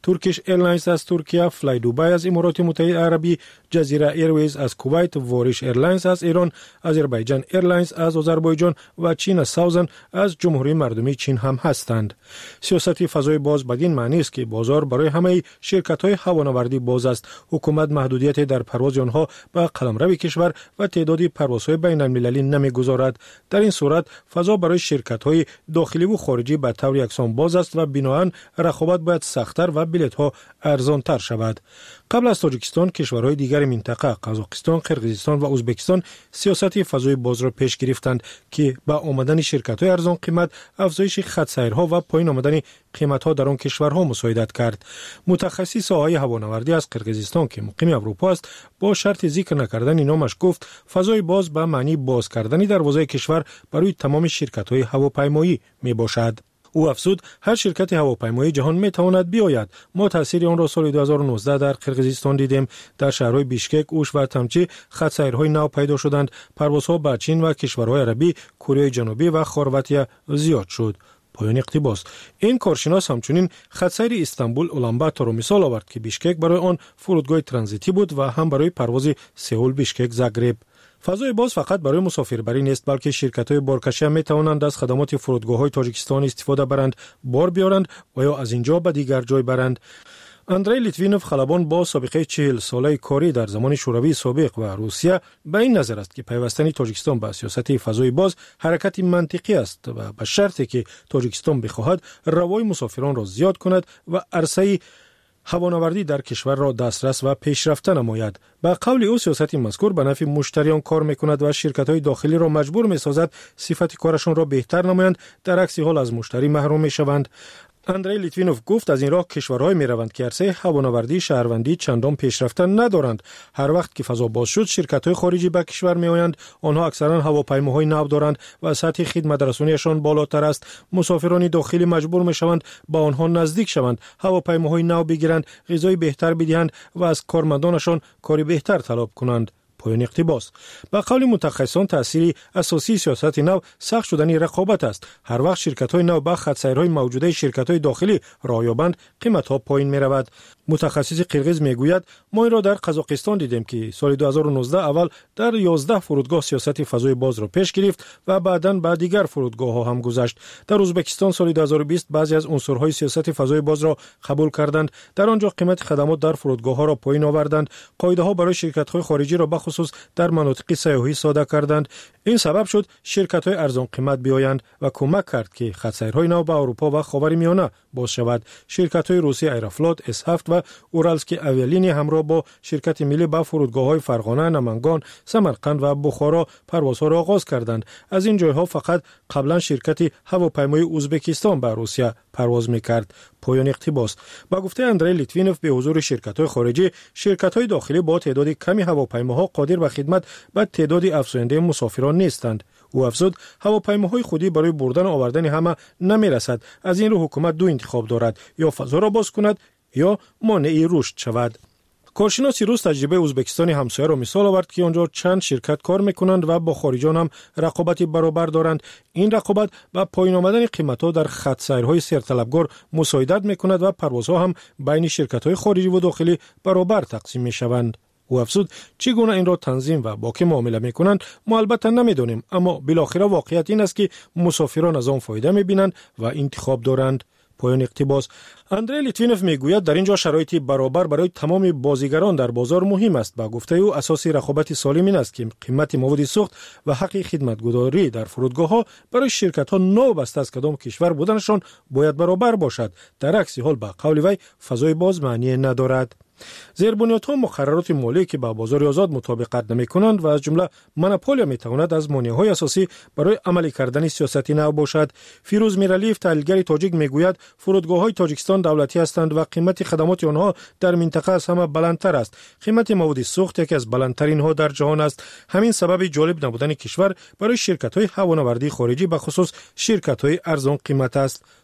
Speaker 4: ترکیش ایرلاینز از ترکیه، فلای دوبای از امارات متحده عربی، جزیره ایرویز از کویت، واریش ایرلاینز از ایران، آذربایجان ایرلاینز از آذربایجان و چین ساوزن از جمهوری مردمی چین هم هستند. سیاست فضای باز بدین معنی است که بازار برای همه شرکت‌های هوانوردی باز است. حکومت محدودیت در پرواز آنها به قلمرو کشور و تعداد پروازهای بین‌المللی نمی‌گذارد. در این صورت فضا برای شرکت‌های داخلی و خارجی به طور یکسان باز است و بنابراین رقابت باید سخت‌تر و بلیط‌ها ارزان‌تر شود. قبل از تاجیکستان، کشورهای دیگر منطقه قزاقستان، قرقیزستان و ازبکستان سیاست فضای باز را پیش گرفتند که با آمدن شرکت‌های ارزان قیمت افزایش خط سیرها و پایین آمدن قیمت‌ها در آن کشورها مساعدت کرد. متخصص ساحه هوانوردی از قرقیزستان که مقیم اروپا است، با شرط ذکر نکردن نامش گفت فضای باز به معنی باز کردن دروازه کشور برای تمام شرکت‌های هواپیمایی میباشد. او افزود هر شرکت هواپیمایی جهان میتواند بیاید. ما تاثیر آن را سال دو هزار و نوزده در قرقیزستان دیدیم. در شهرهای بیشکک، اوش و تمچی خط سیرهای نو پیدا شدند. پروازها به چین و کشورهای عربی، کره جنوبی و خرواطیه زیاد شد. پایان اقتباس. این کارشناس همچنین خط سیر استانبول اولانباتور را مثال آورد که بیشکک برای آن فرودگاه ترانزیتی بود و هم برای پرواز سئول بیشکک زاگرب. فضای باز فقط برای مسافربری نیست، بلکه شرکت‌های بارکشی هم می‌توانند از خدمات فرودگاه‌های تاجیکستان استفاده برند، بار بیارند و یا از اینجا به دیگر جای برند. اندری لیتوینوف خلبان با سابقه چهل ساله کاری در زمان شوروی سابق و روسیه به این نظر است که پیوستن تاجیکستان به سیاست فضای باز حرکت منطقی است و به شرطی که تاجیکستان بخواهد روای مسافران را زیاد کند و عرصه هوانوردی در کشور را دسترس و پیشرفته نماید. با قول او سیاست مذکور به نفع مشتریان کار میکند و شرکت‌های داخلی را مجبور میسازد صفت کارشان را بهتر نمایند، در عکس حال از مشتری محروم میشوند. اندری لیتوینوف گفت از این راه کشورهای می روند که عرصه هوانوردی شهروندی چندان پیشرفته ندارند. هر وقت که فضا باز شد شرکت‌های خارجی به کشور می آیند. آنها اکثرا هواپیماهای نو دارند و سطح خدمت رسانیشان بالاتر است. مسافران داخلی مجبور می شوند با آنها نزدیک شوند، هواپیماهای نو بگیرند، غذای بهتر بدهند و از کارمندانشان کاری بهتر طلب کنند. پایان اقتباس. با قول متخصصان تأثیر اساسی سیاست نو سخت شدن رقابت است. هر وقت شرکت‌های نو با خط سیرهای موجوده شرکت‌های داخلی راه یابند، قیمت‌ها پایین می‌رود. متخصص قرقیز میگوید ما این را در قزاقستان دیدیم که سال دو هزار و نوزده اول در یازده فرودگاه سیاست فضای باز را پیش گرفت و بعداً به دیگر فرودگاه‌ها هم گذشت. در ازبکستان سال دو هزار و بیست بعضی از عنصرهای سیاست فضای باز را قبول کردند. در آنجا قیمت خدمات در فرودگاه‌ها را پایین آوردند. قاعده‌ها برای شرکت‌های خارجی را بخصوص در مناطق سیاحی ساده کردند. این سبب شد شرکت‌های ارزان قیمت بیایند و کمک کرد که خط سیرهای نو به اروپا و خاورمیانه باز شود. شرکت‌های روسی ایرافلوت، اس هفت و اورالسکی اویالینی همراه با شرکت ملی به فرودگاه‌های فرغانه، نمنگان، سمرقند و بخارا پروازها را آغاز کردند. از این جایها فقط قبلا شرکت هواپیمای ازبکستان به روسیه پرواز می‌کرد. پایان اقتباس. با گفته اندری لیتوینوف به حضور شرکت‌های خارجی، شرکت‌های داخلی با تعداد کمی هواپیماها قادر به خدمت به تعداد افزاینده مسافران نیستند. او افزود هواپیماهای خودی برای بردن و آوردن همه نمی‌رسد. از این رو حکومت دو انتخاب دارد، یا فضا را باز کند یا مانع رشد شود. کارشناسی روز تجربه ازبکستان همسایه را مثال آورد که آنجا چند شرکت کار میکنند و با خارجیان هم رقابتی برابر دارند. این رقابت با پایین آمدن قیمت‌ها در خط سیرهای سرطلبگار مساعدت میکند و پروازها هم بین شرکت‌های خارجی و داخلی برابر تقسیم میشوند. او افزود چگونه این را تنظیم و با که معامله میکنند ما البته نمیدانیم، اما بالاخره واقعیت این است که مسافران از آن فایده میبینند و انتخاب دارند. پایان اقتباس. اندری لیتوینوف میگوید در اینجا شرایطی برابر برای تمام بازیگران در بازار مهم است. با گفته او اساسی رقابت سالم این است که قیمت مواد سوخت و حق خدمتگزاری در فرودگاه‌ها برای شرکت‌ها نوبسته از کدام کشور بودنشان باید برابر باشد. در عکس حال با قول وی فضای باز معنی ندارد. زیربنیادها مقررات مالی که با بازار آزاد مطابقت نمی‌کنند و از جمله مونوپولیا می‌تواند از مانع‌های اساسی برای عملی کردن سیاست نو باشد. فیروز میرالیف تحلیلگر تاجیک میگوید فرودگاه‌های تاجیکستان دولتی هستند و قیمت خدمات آنها در منطقه از همه بلندتر است. قیمت مواد سوخت یکی از بلندترین ها در جهان است. همین سبب جالب نبودن کشور برای شرکت‌های هوانوردی خارجی به خصوص شرکت‌های ارزان قیمت است.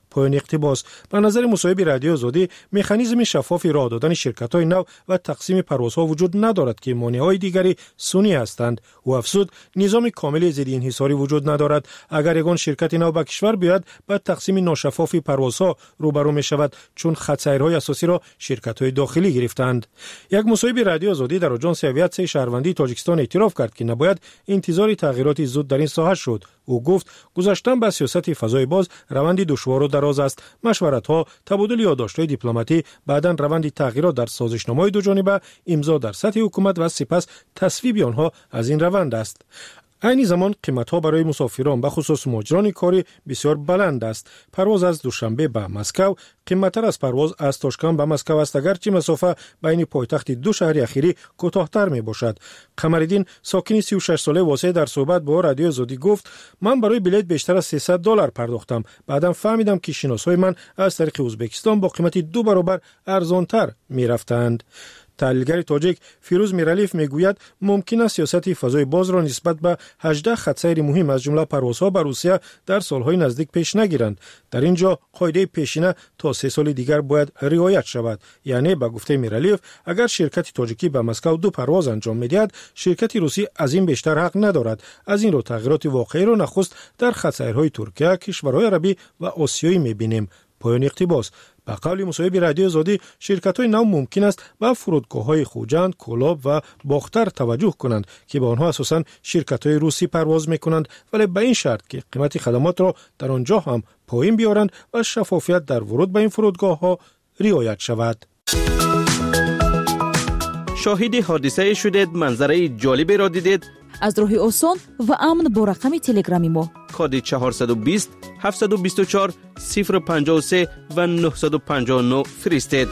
Speaker 4: پایان اقتباس. به نظر مصاحب رادیو آزادی مکانیزم شفافی راه دادن شرکت‌های نو و تقسیم پروازها وجود ندارد که مانع‌های دیگری سنی هستند. و افزود نظام کامل ضد انحصاری وجود ندارد. اگر یگان شرکت نو به کشور بیاید با تقسیم ناشفافی پروازها روبرو می‌شود چون خطرهای اساسی را شرکت‌های داخلی گرفتند. یک مصاحب رادیو آزادی در آژانس اویاتسیای شهروندی تاجیکستان اعتراف کرد که نباید انتظار تغییرات زود در این ساحه شد. او گفت گذاشتن به سیاست فضای باز روندی دشوار و دراز است. مشورت‌ها، تبادل یادداشت‌های دیپلماتی، بعداً روند تغییرات در سازشنامه‌های دو جانبه، امضا در سطح حکومت و سپس تصویب آنها از این روند است. این زمان قیمت‌ها برای مسافران به خصوص مهاجران کاری بسیار بلند است. پرواز از دوشنبه به مسکو قیمت‌تر از پرواز از تاشکند به مسکو است اگرچه مسافت بین پایتخت دو شهر اخیری کوتاه‌تر میباشد. قمرالدین ساکن سی و شش ساله واسه در صحبت با رادیو آزادی گفت من برای بلیط بیشتر از سیصد دلار پرداختم. بعداً فهمیدم که شناسای من از طریق ازبکستان با قیمت دو برابر ارزان‌تر میرفتند. تحلیلگر تاجیک فیروز میرالیف میگوید ممکن است سیاست فضای باز را نسبت به هجده خط‌سیر مهم از جمله پروازها به روسیه در سالهای نزدیک پیش نگیرند. در اینجا قاعده پیشینه تا سه سال دیگر باید رعایت شود. یعنی به گفته میرالیف اگر شرکت تاجیکی به مسکو دو پرواز انجام میدهد شرکت روسی از این بیشتر حق ندارد. از این رو تغییرات واقعی را نخست در خط‌سیرهای ترکیه، کشورهای عربی و آسیایی میبینیم. پایان اقتباس. به قول مصاحب رادیو آزادی شرکت‌های نو ممکن است به فرودگاه‌های خوجند، کولاب و باختر توجه کنند که به آنها اساساً شرکت‌های روسی پرواز می‌کنند، ولی به این شرط که قیمت خدمات را در آنجا هم پایین بیارند و شفافیت در ورود به این فرودگاه‌ها رعایت شود.
Speaker 14: شاهد حادثه شدید، منظره جالبی را دیدید؟
Speaker 7: از راه آسان و امن با رقم تلگرامی ما
Speaker 14: کد چهارصد و بیست هفتصد و بیست و چهار صفر پنجاه و سه و نهصد و پنجاه و نه فرستید.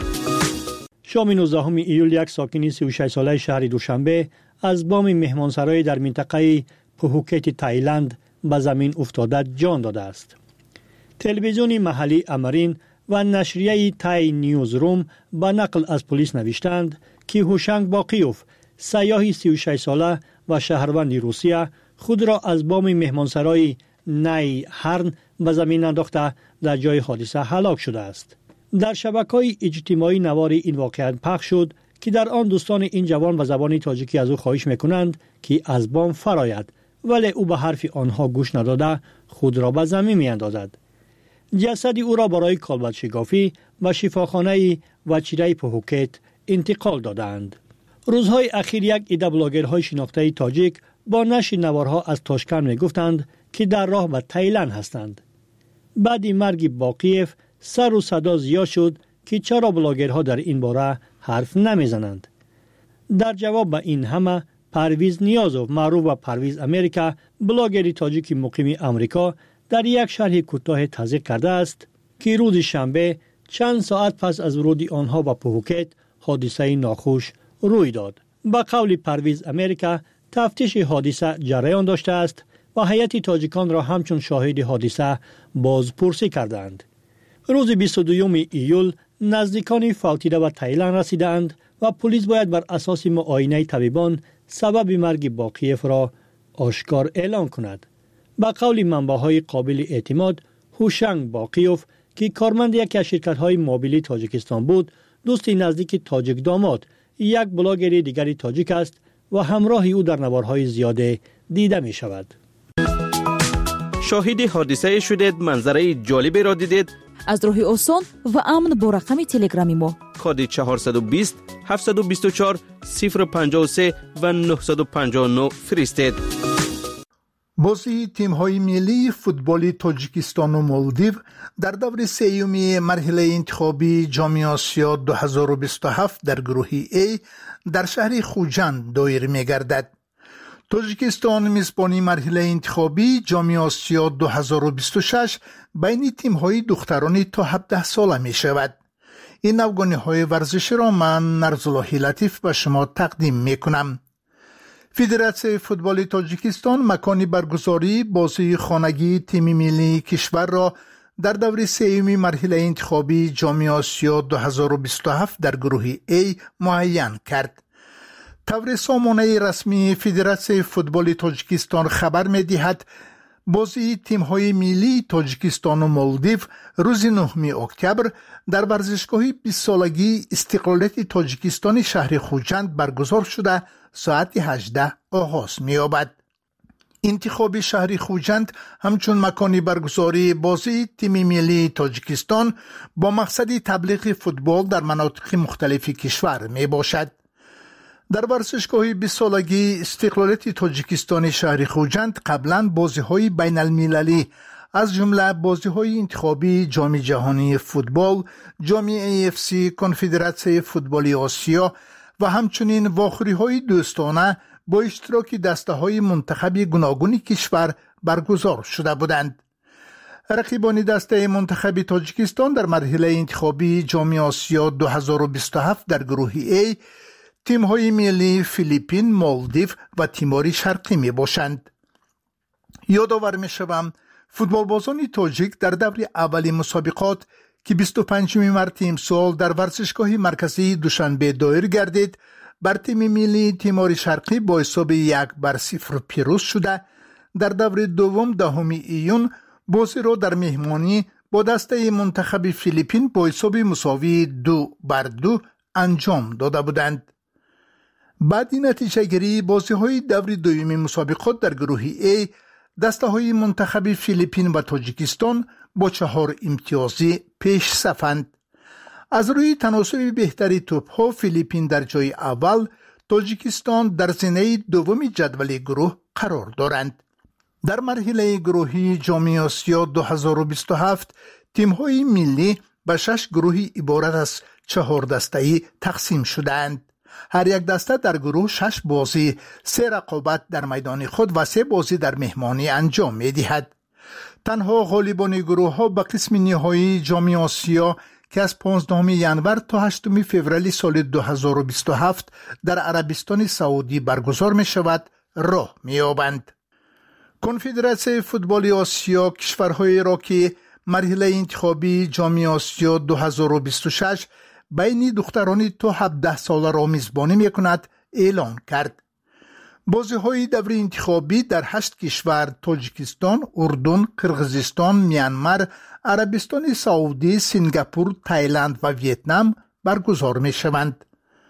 Speaker 15: شام نوزدهم ایول یک ساکن سی و شش ساله شهر دوشنبه از بام مهمانسرای در منطقه پوکت تایلند به زمین افتاده جان داده است. تلویزیون محلی امرین و نشریه تای نیوز روم با نقل از پلیس نوشتند که هوشنگ باقیوف سیاح سی و شش ساله و شهروند روسیه خود را از بام مهمانسرای نای هرن به زمین انداخته در جای حادثه هلاک شده است. در شبکه‌های اجتماعی نوار این واقعه پخش شد که در آن دوستان این جوان به زبان تاجیکی از او خواهش می‌کنند که از بام فراید، ولی او به حرف آنها گوش نداده خود را به زمین می‌اندازد. جسد او را برای کالبد شکافی و شفاخانه وچیره پوکت انتقال دادند. روزهای اخیر یک عده بلاگرهای شناخته تاجیک با نشر نوارها از تاشکند میگفتند که در راه به تایلند هستند. بعد مرگ باقیف سر و صدا زیاد شد که چرا بلاگرها در این باره حرف نمیزنند. در جواب به این همه پرویز نیازوف معروف به پرویز امریکا بلاگری تاجیک مقیم امریکا در یک شرح کوتاه تحقیق کرده است که روز شنبه چند ساعت پس از ورود آنها به پوکت حادثه ناخوش روی داد. با قول پرویز امریکا تفتیش حادثه جریان داشته است و هیئت تاجیکان را همچون شاهد حادثه بازپرسی کردند. روز بیست و دوم ایول نزدیکان فالتیده و تایلند رسیدند و پلیس باید بر اساس معاینه طبیبان سبب مرگ باقیف را آشکار اعلام کند. با قول منبع‌های قابل اعتماد هوشنگ باقیوف که کارمند یکی از شرکت‌های موبیلی تاجیکستان بود، دوست نزدیک تاجیک داماد یک بلاگر دیگری تاجیک است و همراه او در نوارهای زیاده دیده می شود.
Speaker 14: شاهد حادثه شدید، منظره جالبی را دیدید؟
Speaker 7: از راه آسان و امن با رقم تلگرامی ما
Speaker 14: کد چهارصد و بیست هفتصد و بیست و چهار صفر پنجاه و سه و نهصد و پنجاه و نه فرستید.
Speaker 17: بازی تیم‌های ملی فوتبال تاجیکستان و مالدیو در دور سیومی مرحله انتخابی جام آسیا دو هزار و بیست و هفت در گروه A در شهر خوجند دایر می‌گردد. تاجیکستان میزبانی مرحله انتخابی جام آسیا دو هزار و بیست و شش بین تیم‌های دختران تا هفده ساله می‌شود. این افغانی‌های ورزشی را من نرزالله لطیف به شما تقدیم می‌کنم. فدراسیون فوتبال تاجیکستان مکانی برگزاری بازی خانگی تیم ملی کشور را در دور سیومی مرحله انتخابی جام آسیا دو هزار و بیست و هفت در گروه A معین کرد. طور سامانه رسمی فدراسیون فوتبال تاجیکستان خبر می دهد بازی تیم‌های ملی تاجیکستان و مالدیو روز نهم اکتبر در ورزشگاه بیست سالگی استقلالیت تاجیکستان شهر خوجند برگزار شده ساعت هجده آغاز می‌یابد. انتخاب شهر خوجند همچون مکانی برگزاری بازی تیم ملی تاجیکستان با مقصد تبلیغ فوتبال در مناطق مختلف کشور می باشد. در ورزشگاه بیست سالگی استقلالیت تاجیکستان شهر خوجند قبلا بازی‌های بین المللی از جمله بازی‌های انتخابی جام جهانی فوتبال، جام ای اف سی، کنفدراسیون فوتبال آسیا و همچنین واخوری‌های دوستانه با اشتراک دسته‌های منتخب گوناگون کشور برگزار شده بودند. رقیبان دسته منتخب تاجیکستان در مرحله انتخابی جام آسیا دو هزار و بیست و هفت در گروه ای تیم‌های ملی فیلیپین، مالدیو و تیمور شرقی می باشند. یادآور می‌شوم فوتبالبازان تاجیک در دور اولی مسابقات که بیست و پنجم مارس امسال در ورزشگاه مرکزی دوشنبه دایر گردید بر تیم ملی تیمور شرقی با حساب یک بر صفر پیروز شده، در دور دوم دهم ایون بازی را در مهمانی با دسته منتخب فیلیپین با حساب مساوی دو بر دو انجام داده بودند. بعد این نتیجه گیری بازی های دور دومی مسابقات در گروه ای دسته های منتخب فیلیپین و تاجیکستان با چهار امتیازی پیش صفند. از روی تناسب بهتری توپ ها فیلیپین در جای اول، تاجیکستان در زینه دوم جدول گروه قرار دارند. در مرحله گروهی جام آسیا دو هزار و بیست و هفت تیم های ملی به شش گروهی عبارت از چهار دسته‌ای تقسیم شدند. هر یک دسته در گروه شش بازی، سه رقابت در میدان خود و سه بازی در مهمانی انجام می‌دهد. تنها غالبان گروه ها به قسم نهایی جام آسیا که از پانزدهم ژانویه تا هشتم فوریه سال دو هزار و بیست و هفت در عربستان سعودی برگزار می شود راه می یابند. کنفدراسیون فوتبال آسیا کشورهای را که مرحله انتخابی جام آسیا دو هزار و بیست و شش بین دختران تا هفده ساله را میزبانی می کند اعلان کرد. بازی های دور انتخابی در هشت کشور تاجیکستان، اردن، قرقیزستان، میانمار، عربستان سعودی، سنگاپور، تایلند و ویتنام برگزار می شوند.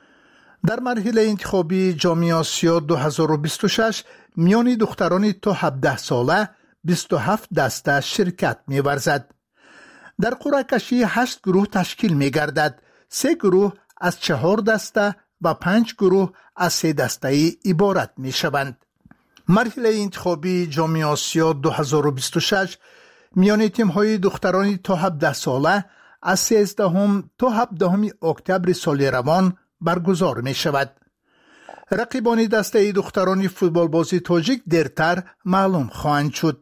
Speaker 17: در مرحله انتخابی جام آسیا دو هزار و بیست و شش میان دختران تا هفده ساله بیست و هفت دسته شرکت می ورزد. در قرعه کشی هشت گروه تشکیل می گردد. سه گروه از چهار دسته و پنج گروه از سه دسته عبارت می شوند. مرحله انتخابی جام آسیا دو هزار و بیست و شش میان تیم های دختران تا هفده ساله از سیزدهم تا هفدهم اکتبر سال روان برگزار می شود. رقیبان دسته دختران فوتبال بازی تاجیک دیرتر معلوم خواهند شد.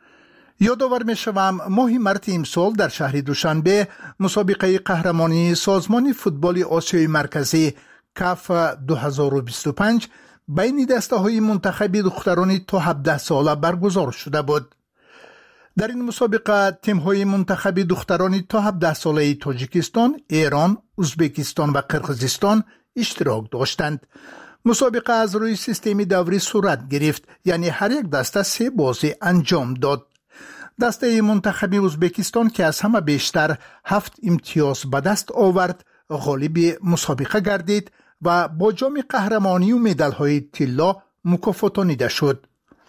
Speaker 17: یادآور می شوم ماه مارس امسال در شهر دوشنبه مسابقه قهرمانی سازمان فوتبال آسیای مرکزی کاف دو هزار و بیست و پنج بین دسته های منتخب دختران تا هفده ساله برگزار شده بود. در این مسابقه تیم های منتخب دختران تا هفده ساله تاجیکستان، ایران، ازبکستان و قرقیزستان اشتراک داشتند. مسابقه از روی سیستم دوری صورت گرفت، یعنی هر یک دسته سه بازی انجام داد. دسته منتخب ازبکستان که از همه بیشتر هفت امتیاز به دست آورد غالب مسابقه گردید و با جام قهرمانی و مدال های طلا مکافاتانیده شد.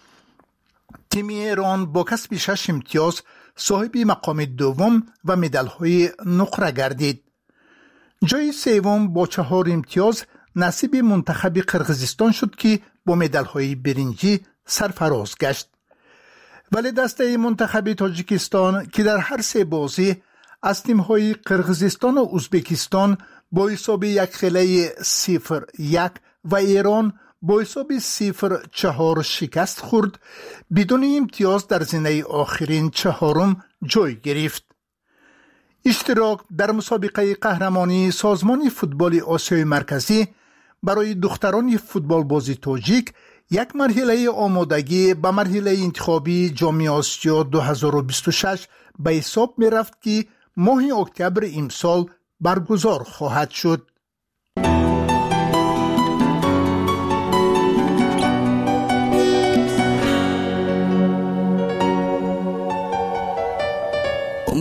Speaker 17: تیم ایران با کسب شش امتیاز صاحب مقام دوم و مدال های نقره گردید. جای سوم با چهار امتیاز نصیب منتخب قرقیزستان شد که با مدال های برنجی سرفراز گشت. ولی دسته منتخب تاجیکستان که در هر سه بازی از تیم‌های قرقیزستان و ازبکستان با حساب یک خیلی صفر یک و ایران با حساب صفر چهار شکست خورد، بدون امتیاز در زینه آخرین چهارم جای گرفت. اشتراک در مسابقه قهرمانی سازمان فوتبال آسیای مرکزی برای دختران فوتبال بازی تاجیک یک مرحله آمادگی به مرحله انتخابی جام آسیا دو هزار و بیست و شش به حساب می رفت که ماه اکتبر امسال برگزار خواهد شد.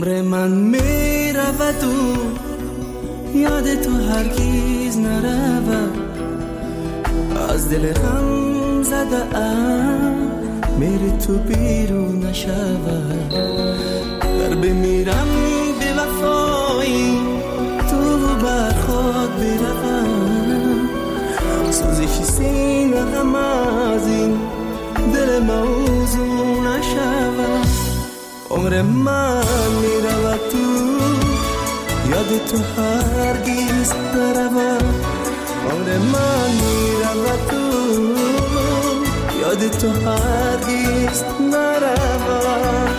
Speaker 18: عمر من میرود و یاد تو هرگز نرود از دل غم زده ام میری تو بیرون نشود در بمیرم به وفایی تو بر خود بروم سوزش سینه غم از این دل موضوع نشود عمر من میرود تو یاد تو هرگز نرود عمر من میرود تو یاد تو هرگز نرود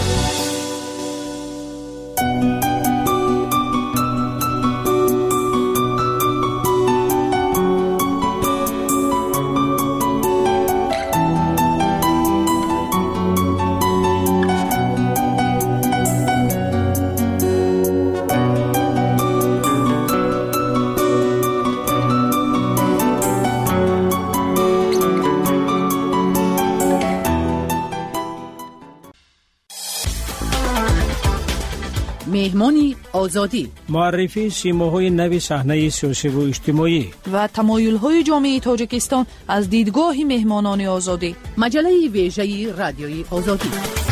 Speaker 13: مهمانی آزادی
Speaker 8: معرفی سیماهای نوی صحنه سیاسی و اجتماعی
Speaker 1: و تمایل‌های جامعه تاجیکستان از دیدگاه مهمانان آزادی
Speaker 13: مجله ویژه رادیوی آزادی.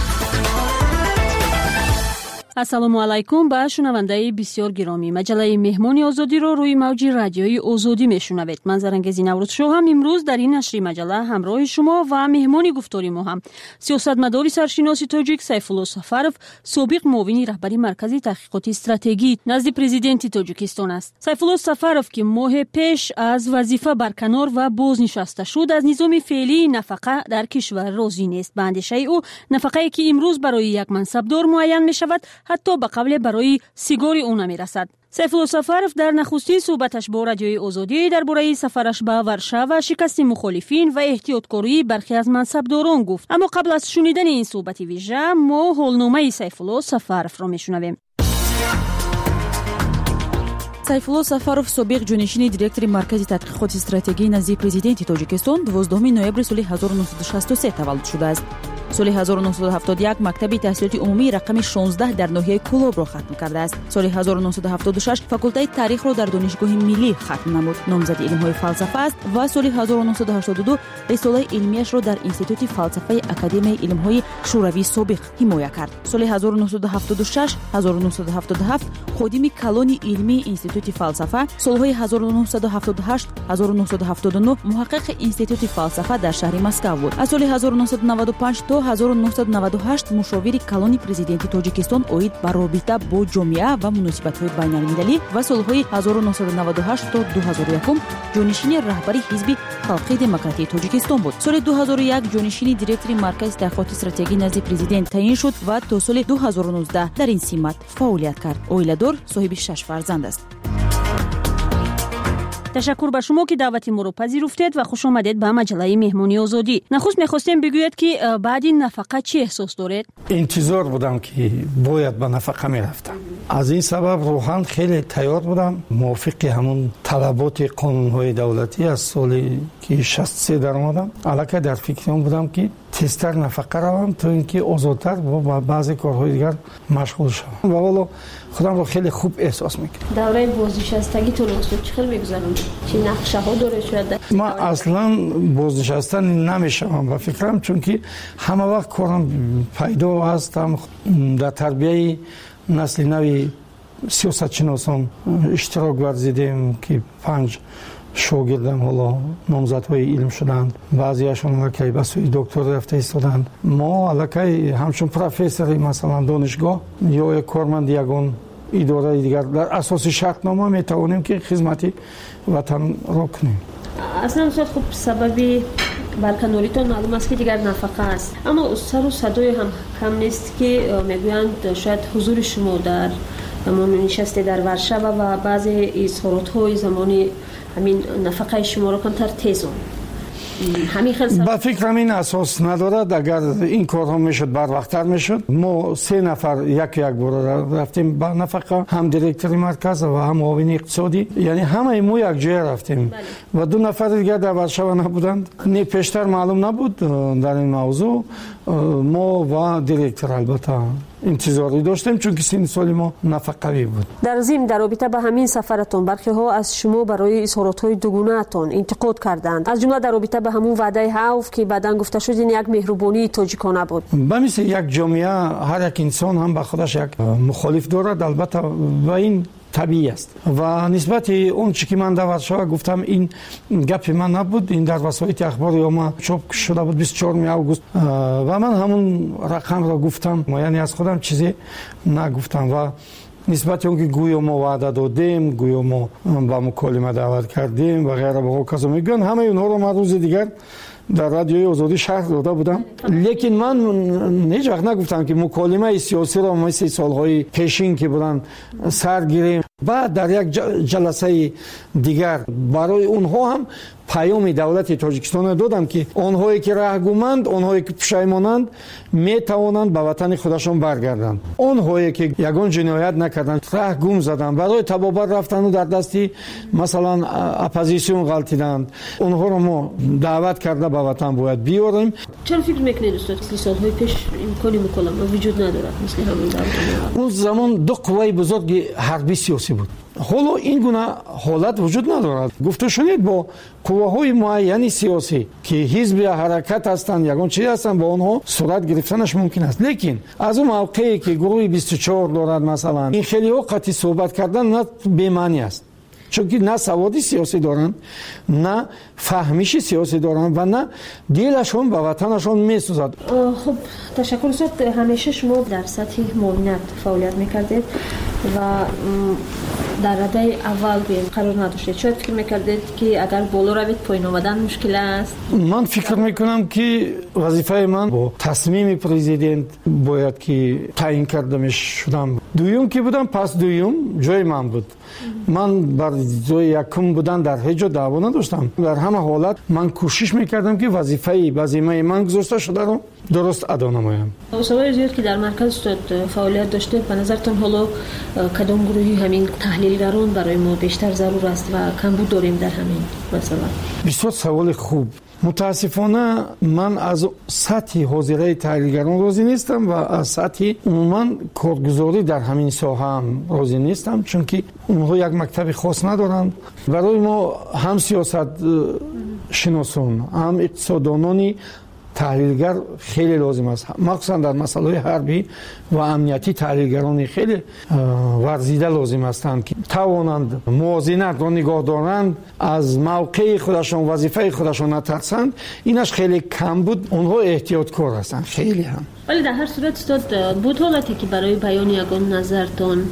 Speaker 7: السلام علیکم به شنونده بسیار گرامی. مجله مهمانی آزادی رو روی موج رادیوی آزادی میشنوید. من زرنگز نوروز شو هم امروز در این نشر مجله همراه شما و مهمانی گفتاری ما هم سیاستمدار سرشناس تاجیک سیفالله سفرов سابق معاون رهبری مرکز تحقیقات استراتژی نزد پرزیدنت تاجیکستان است. سیفالله سفرов که ماه پیش از وظیفه برکنار و بازنشسته شد از نظام فعلی نفقه در کشور راضی نیست. به اندیشه او نفقه‌ای که امروز برای یک منصبدار معین می شود حتی به قبل برای سیگار او نمیرسد. سیفالله سفرов در نخستین صحبتش با رادیوی آزادی درباره سفرش به ورشا و شکست مخالفین و احتیاطکاری برخی از منصبداران گفت. اما قبل از شنیدن این صحبت ویژه ما حالنامه سیفالله سفرov را میشنویم.
Speaker 19: سیفالله سفرов собиқ ҷонишини директори маркази тадқиқоти стратегӣ назди президенти тоҷикистон дувоздуҳуми ноябри соли ҳазору нӯҳсаду шасту се таваллуд шудааст. соли ҳазору нӯҳсаду ҳафтоду як мактаби таҳсилоти умумии рақами шонздаҳ дар ноҳияи Кӯлобро хатм кардааст. соли ҳазору нӯҳсаду ҳафтоду шаш факултаи тарихро дар донишгоҳи миллӣ хатм намуд. номзади илмҳои фалсафа аст ва соли ҳазору нӯҳсаду ҳаштоду ду рисолаи илмияшро дар институти фалсафаи академияи илмҳои шӯравии собиқ ҳимоя кард. соли ҳазору нӯҳсаду ҳафтоду шаш ҳазору нӯҳсаду ҳафтоду ҳафт ходими калони илмии институти фалсафа, солҳои ҳазору нӯҳсаду ҳафтоду ҳашт ҳазору нӯҳсаду ҳафтоду нӯҳ муҳаққиқи институти фалсафа дар шаҳри Москав буд. аз соли ҳазору нӯҳсаду наваду панҷ то ҳазору нӯҳсаду наваду ҳашт мушовири калони президенти тоҷикистон оид ба робита бо ҷомеа ва муносибатҳои байналмилалӣ ва солҳои ҳазору нӯҳсаду наваду ҳашт то ду ҳазору якум ҷонишини раҳбари ҳизби халқии демократии тоҷикистон буд. соли ду ҳазору як ҷонишини директори маркази таҳқиқоти стратегӣ назди президент таъин шуд ва то соли ду ҳазору нуздаҳ дар ин симат фаъолият кард. оиладор, соҳиби шаш фарзанд аст.
Speaker 7: تشکر به شما که دعوت ما رو پذیرفتید و خوش آمدید به مجله مهمانی آزادی. نخست می‌خواستیم بگویید که بعد این نفقه چه احساس دارید؟
Speaker 20: انتظار بودم که باید به نفقه میرفتم. از این سبب روحاً خیلی تیار بودم. موافق همون طلبات قانون‌های دولتی از سالی که شصت و سه در اومدم. الکی در فکر بودم که تستر نفقه روم تا اینکه آزادتر با بعضی کارهای دیگر مشغول شوم. و والا خودم رو خیلی خوب احساس میکنم.
Speaker 7: دوره بازنشستگی تو نوست چه خیلی میگذرونید؟ چه نقشه ها داره شده؟
Speaker 20: ما اصلا بازنشستن نمیشم با فکرم، چون که همه وقت کارم پیدا هستم. در تربیه نسل نوی سیاستشناسان اشتراک ورزیدیم که پنج شاگردم حالا نامزدهای علم شدند، بعضیاشون الکی به سوی دکتر رفته ایستادند. ما الکی همچون پروفسوری مثلا دانشگاه یا یک کارمند یگان اداره دیگر در اساس شرطنامه میتوانیم که خدمت وطن را کنیم.
Speaker 7: اصلا استاد خب سبب برکناریتون معلوم است که دیگر نفقه است، اما سر و صدای هم کم نیست که میگویند شاید حضور شما در زمان نشست در ورشا و بعضی اظهارات های زمانی همین نفقه شما رو کمتر تیز همین خیلی
Speaker 20: با فکرم این اساس ندارد. اگر این کارها میشد بر وقتتر میشد. ما سه نفر یک یک بار رفتیم با نفقه، هم دیرکتوری مرکز و هم معاون اقتصادی، یعنی همه ما یک جای رفتیم. بله. و دو نفر دیگر در ورشا نبودند. نه پیشتر معلوم نبود در این موضوع. ما و دیرکتور البته انتظاری داشتیم چون که سن سال ما نفقوی بود.
Speaker 7: در ضمن در رابطه با همین سفرتون برخی ها از شما برای اظهارات‌های دوگانه‌تان انتقاد کردند، از جمله در رابطه با همون وعده حوف که بعداً گفته شد این یک مهربانی تاجیکانه بود.
Speaker 20: به مثل یک جامعه هر یک انسان هم به خودش یک مخالف دارد، البته و این طبیعی است و نسبت اون چی که من در ورشوا گفتم این گپ من نبود، این در وسایل اخبار ما چاپ شده بود بیست و چهارم اوگوست و من همون رقم را گفتم، یعنی از خودم چیزی نگفتم و نسبت اون که گویا ما وعده دادیم، گویا ما با مکالمه دعوت کردیم و غیره به کسا میگن، همه اونها رو من روز دیگر در رادیوی آزادی شرح داده بودم. لیکن من هیچ وقت نگفتم که مکالمه سیاسی را مثل سالهای پیشین که بودن سر گیریم. بعد در یک جلسه دیگر برای اونها هم پیام دولت تاجیکستان دادم که آنهایی که راهگومند، آنهایی که پشیمانند میتوانند به وطن خودشان برگردند. آنهایی که یگان جنایت نکردند، راهگم زدند، برای تبابت رفتند و در دستی مثلا اپوزیسیون غلطیدند، اونها رو ما دعوت کرده به وطن باید بیاریم.
Speaker 7: چرا فکر میکنید استاد که سالهای پیش امکانی مکالمه وجود ندارد مثل همین دولت؟
Speaker 20: اون زمان دو قوه بزرگ حربی سیاسی بود. حالا این گونه حالت وجود ندارد. گفته شنید با قوه‌های معینی سیاسی که حزب حرکت هستند، یگان چیز هستند، با آنها صورت گرفتنش ممکن است. لیکن از اون موقعی که گروه بیست و چهار دارد مثلا، این خیلی وقت صحبت کردن نه به معنی است، چون که نه سوادی سیاسی دارند، نه فهمیش سیاسی دارند و نه دیلشون به وطنشون میسوزد.
Speaker 7: خب تشکر استاد. همیشه شما در سطح معاونت فعالیت میکردید و در رده اول بیم قرار نداشتید. شاید فکر میکردید که اگر بالا روید پایین آمدن مشکل است؟
Speaker 20: من فکر میکنم که وظیفه من با تصمیم پرزیدنت باید که تعیین کرده شدم. دویم که بودم، پس دویم جای من بود. من بر جای یکم بودن در هیچ جا دعوا نداشتم. در همه حالت من کوشش میکردم که وظیفه وظیفه من گذاشته شده رو درست ادا نمایم.
Speaker 7: سوال زیاد که در مرکز استاد فعالیت داشته، به نظرتون حالا کدام گروهی همین تحلیلگران برای ما بیشتر ضرور است و کمبود داریم در همین مثلا؟
Speaker 20: بسیار سوال خوب. متاسفانه من از سطح حاضره تحلیلگران راضی نیستم و از سطح عموما کارگزاری در همین ساحه هم راضی نیستم، چون که اونها یک مکتب خاص ندارند. برای ما هم سیاست شناسان، هم اقتصاددانانی تحلیلگر خیلی لازم است، مخصوصا در مسائل حربی و امنیتی تحلیلگران خیلی ورزیده لازم هستند که توانند موازنت را نگاه دارند، از موقع خودشان وظیفه خودشان نترسند. اینش خیلی کم بود. اونها احتیاطکار هستند خیلی هم.
Speaker 7: ولی در هر صورت استاد بود حالتی که برای بیان یگان نظرتان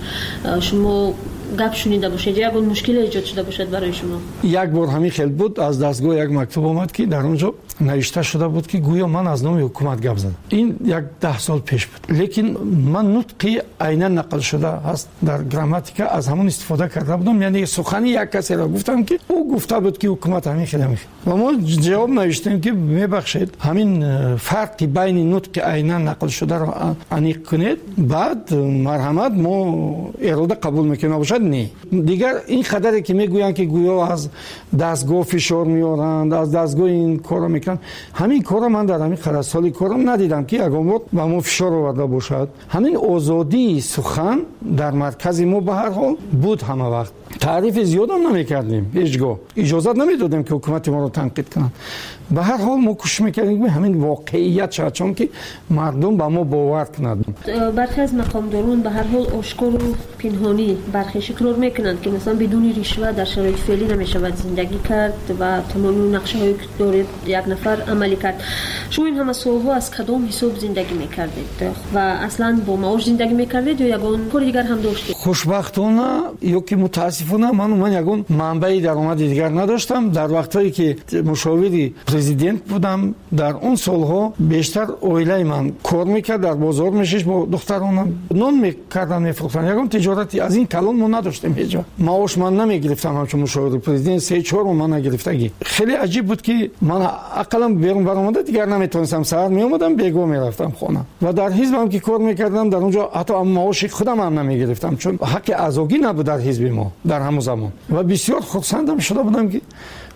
Speaker 7: شما گپ شنیده باشید، یگان مشکل ایجاد شده باشد برای شما؟ یک
Speaker 20: بار همین خیلی بود، از دستگاه یک مکتوب آمد که در اونجا نوشته شده بود که گویا من از نام حکومت گپ زدم. این یک ده سال پیش بود، لیکن من نطقی عیناً نقل شده هست در گراماتیکا از همون استفاده کرده بودم، یعنی سخنی یک کسی را گفتم که او گفته بود که حکومت همین خیلی میخواد و ما جواب نوشتیم که میبخشید همین فرقی بین نطق عیناً نقل شده را انیق کنید، بعد مرحمت ما اراده قبول میکنیم باشد. نه دیگر این خبری که میگویند که گویا از دستگاه فشار میارند، از دستگاه این کارا میکنن، همین کارا من در همین خرد سالی کارم ندیدم که یگان بار با ما فشار آورده باشد. همین آزادی سخن در مرکز ما به هر حال بود. همه وقت تعریف زیاد هم نمیکردیم، هیچگاه اجازه نمیدادیم که حکومت ما رو تنقید کنند. به هر حال ما کوشش میکردیم همین واقعیت شد، چون که مردم با ما باور کنند.
Speaker 7: برخی از مقامداران به هر حال آشکار و پنهانی برخی اقرار میکنند که مثلا بدون رشوه در شرایط فعلی نمیشود زندگی کرد و تمام نقشه هایی که دارید یک نفر عملی کرد. شما این همه سالها از کدام حساب زندگی میکردید و اصلا با معاش زندگی میکردید یا یگان کار دیگر هم داشتید؟
Speaker 20: خوشبختانه یا که متاسفانه من من یگان منبع درآمد دیگر نداشتم. در وقتی که مشاور پرزیدنت بودم در اون سالها بیشتر اویله من کار میکرد، در بازار میشش با دخترانم نون میکردن میفروختن. یگان تجارتی از این کلان ما نداشتیم هیچ جا. معاش من نمیگرفتم همچون مشاور پرزیدنت، سه چهار من نگرفتگی. خیلی عجیب بود که من عقلم بیرون برآمده دیگر نمیتونستم، سر میومدم بیگو میرفتم خونه و در حزبم که کار میکردم در اونجا حتی معاش خودم هم نمیگرفتم، چون حق ازاگی نبود در حزب ما در همون زمان و بسیار خرسندم شده بودم که